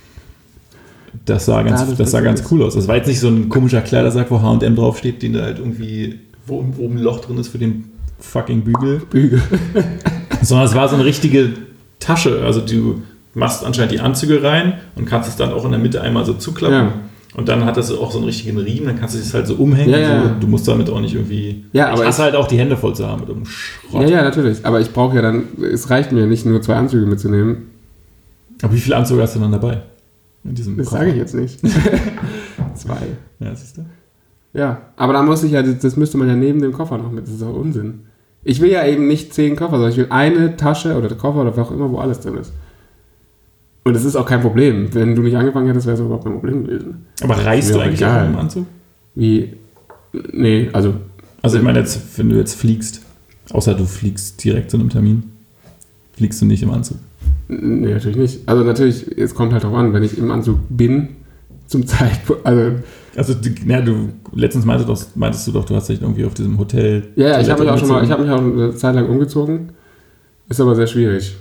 Das sah ganz, Ja, das das sah ganz ist. cool aus. Das war jetzt nicht so ein komischer Kleidersack, wo H und M draufsteht, den da halt irgendwie, wo oben ein Loch drin ist für den fucking Bügel. Bügel. Sondern es war so eine richtige Tasche. Also du machst anscheinend die Anzüge rein und kannst es dann auch in der Mitte einmal so zuklappen. Ja. Und dann hat das auch so einen richtigen Riemen, dann kannst du es halt so umhängen. Ja, ja. So. Du musst damit auch nicht irgendwie... Ja, ich aber hasse ich, halt auch die Hände voll zu haben mit einem Schrott. ja, ja, natürlich. Aber ich brauche ja dann, es reicht mir nicht, nur zwei Anzüge mitzunehmen. Aber wie viele Anzüge hast du dann dabei? In diesem Das Koffer? sage ich jetzt nicht. Zwei. Ja, siehst du? Ja, aber dann muss ich ja, das müsste man ja neben dem Koffer noch mit. Das ist auch Unsinn. Ich will ja eben nicht zehn Koffer, sondern ich will eine Tasche oder der Koffer oder was auch immer, wo alles drin ist. Und das ist auch kein Problem. Wenn du nicht angefangen hättest, wäre es überhaupt kein Problem gewesen. Aber reißt Mir du auch eigentlich egal. auch im Anzug? Wie? Nee, also Also ich meine jetzt, wenn du jetzt fliegst, außer du fliegst direkt zu einem Termin, fliegst du nicht im Anzug. Nee, natürlich nicht. Also natürlich, es kommt halt drauf an, wenn ich im Anzug bin, zum Zeitpunkt, also... Also, ja, du, letztens meintest, doch, meintest du doch, du hast dich irgendwie auf diesem Hotel... Ja, ja, ich habe mich auch schon mal, ich habe mich auch eine Zeit lang umgezogen. Ist aber sehr schwierig.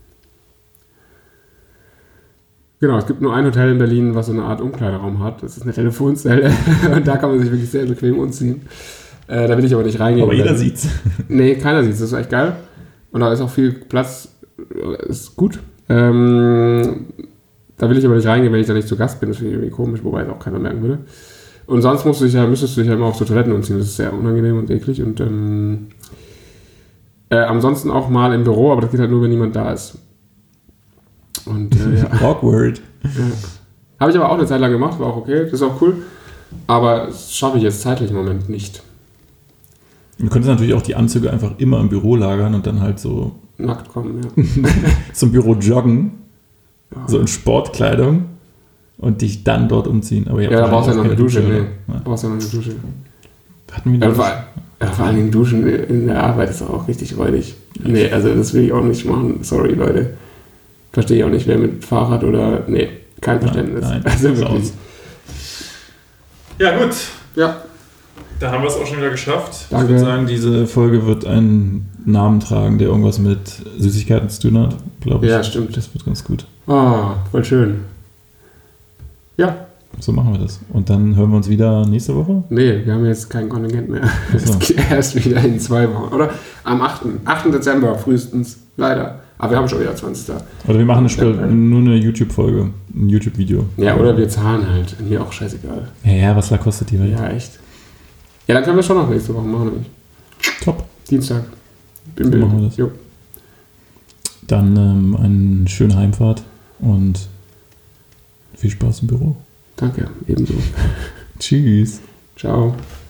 Genau, es gibt nur ein Hotel in Berlin, was so eine Art Umkleideraum hat. Das ist eine Telefonzelle und da kann man sich wirklich sehr bequem umziehen. Äh, da will ich aber nicht reingehen. Aber jeder sieht's. Nee, keiner sieht's. Das ist echt geil. Und da ist auch viel Platz. Ist gut. Ähm, da will ich aber nicht reingehen, wenn ich da nicht zu Gast bin. Das finde ich irgendwie komisch, wobei es auch keiner merken würde. Und sonst musst du dich ja, müsstest du dich ja immer auf so Toiletten umziehen. Das ist sehr unangenehm und eklig. Und ähm, äh, ansonsten auch mal im Büro, aber das geht halt nur, wenn niemand da ist. Und äh, ja. Awkward. Ja. Habe ich aber auch eine Zeit lang gemacht, war auch okay. Das ist auch cool. Aber das schaffe ich jetzt zeitlich im Moment nicht. Du könntest natürlich auch die Anzüge einfach immer im Büro lagern und dann halt so nackt kommen, ja. zum Büro joggen, Ja. so in Sportkleidung und dich dann dort umziehen. Aber Ja, da brauchst du ja noch eine Dusche. Nee, Ja. brauchst du ja noch eine Dusche. Hatten wir Ja, das? vor, ja, vor allen Dingen Duschen in der Arbeit ist auch richtig räudig. Nee, also das will ich auch nicht machen. Sorry, Leute. Verstehe ich auch nicht, wer mit Fahrrad oder... Nee, kein Verständnis. Nein, nein, also ist wirklich. aus. Ja, gut. Ja, Da haben wir es auch schon wieder geschafft. Danke. Ich würde sagen, diese Folge wird einen Namen tragen, der irgendwas mit Süßigkeiten zu tun hat, glaube ich. Ja, stimmt. Das wird ganz gut. oh, voll schön. Ja, So machen wir das. Und dann hören wir uns wieder nächste Woche. nee, wir haben jetzt kein Kontingent mehr. Ach so. Es geht erst wieder in zwei Wochen, oder? Am achten achten Dezember frühestens, leider. Aber wir haben schon wieder zwanzigsten Oder wir machen eine Sp- nur eine YouTube-Folge, ein YouTube-Video. Ja, oder wir zahlen halt. Mir auch scheißegal. Ja, ja, was da kostet die Welt? Ja, echt. Ja, dann können wir schon noch nächste Woche machen. Nämlich. Top. Dienstag. Im So machen wir das. Jo. Dann ähm, eine schöne Heimfahrt und viel Spaß im Büro. Danke, ebenso. Tschüss. Ciao.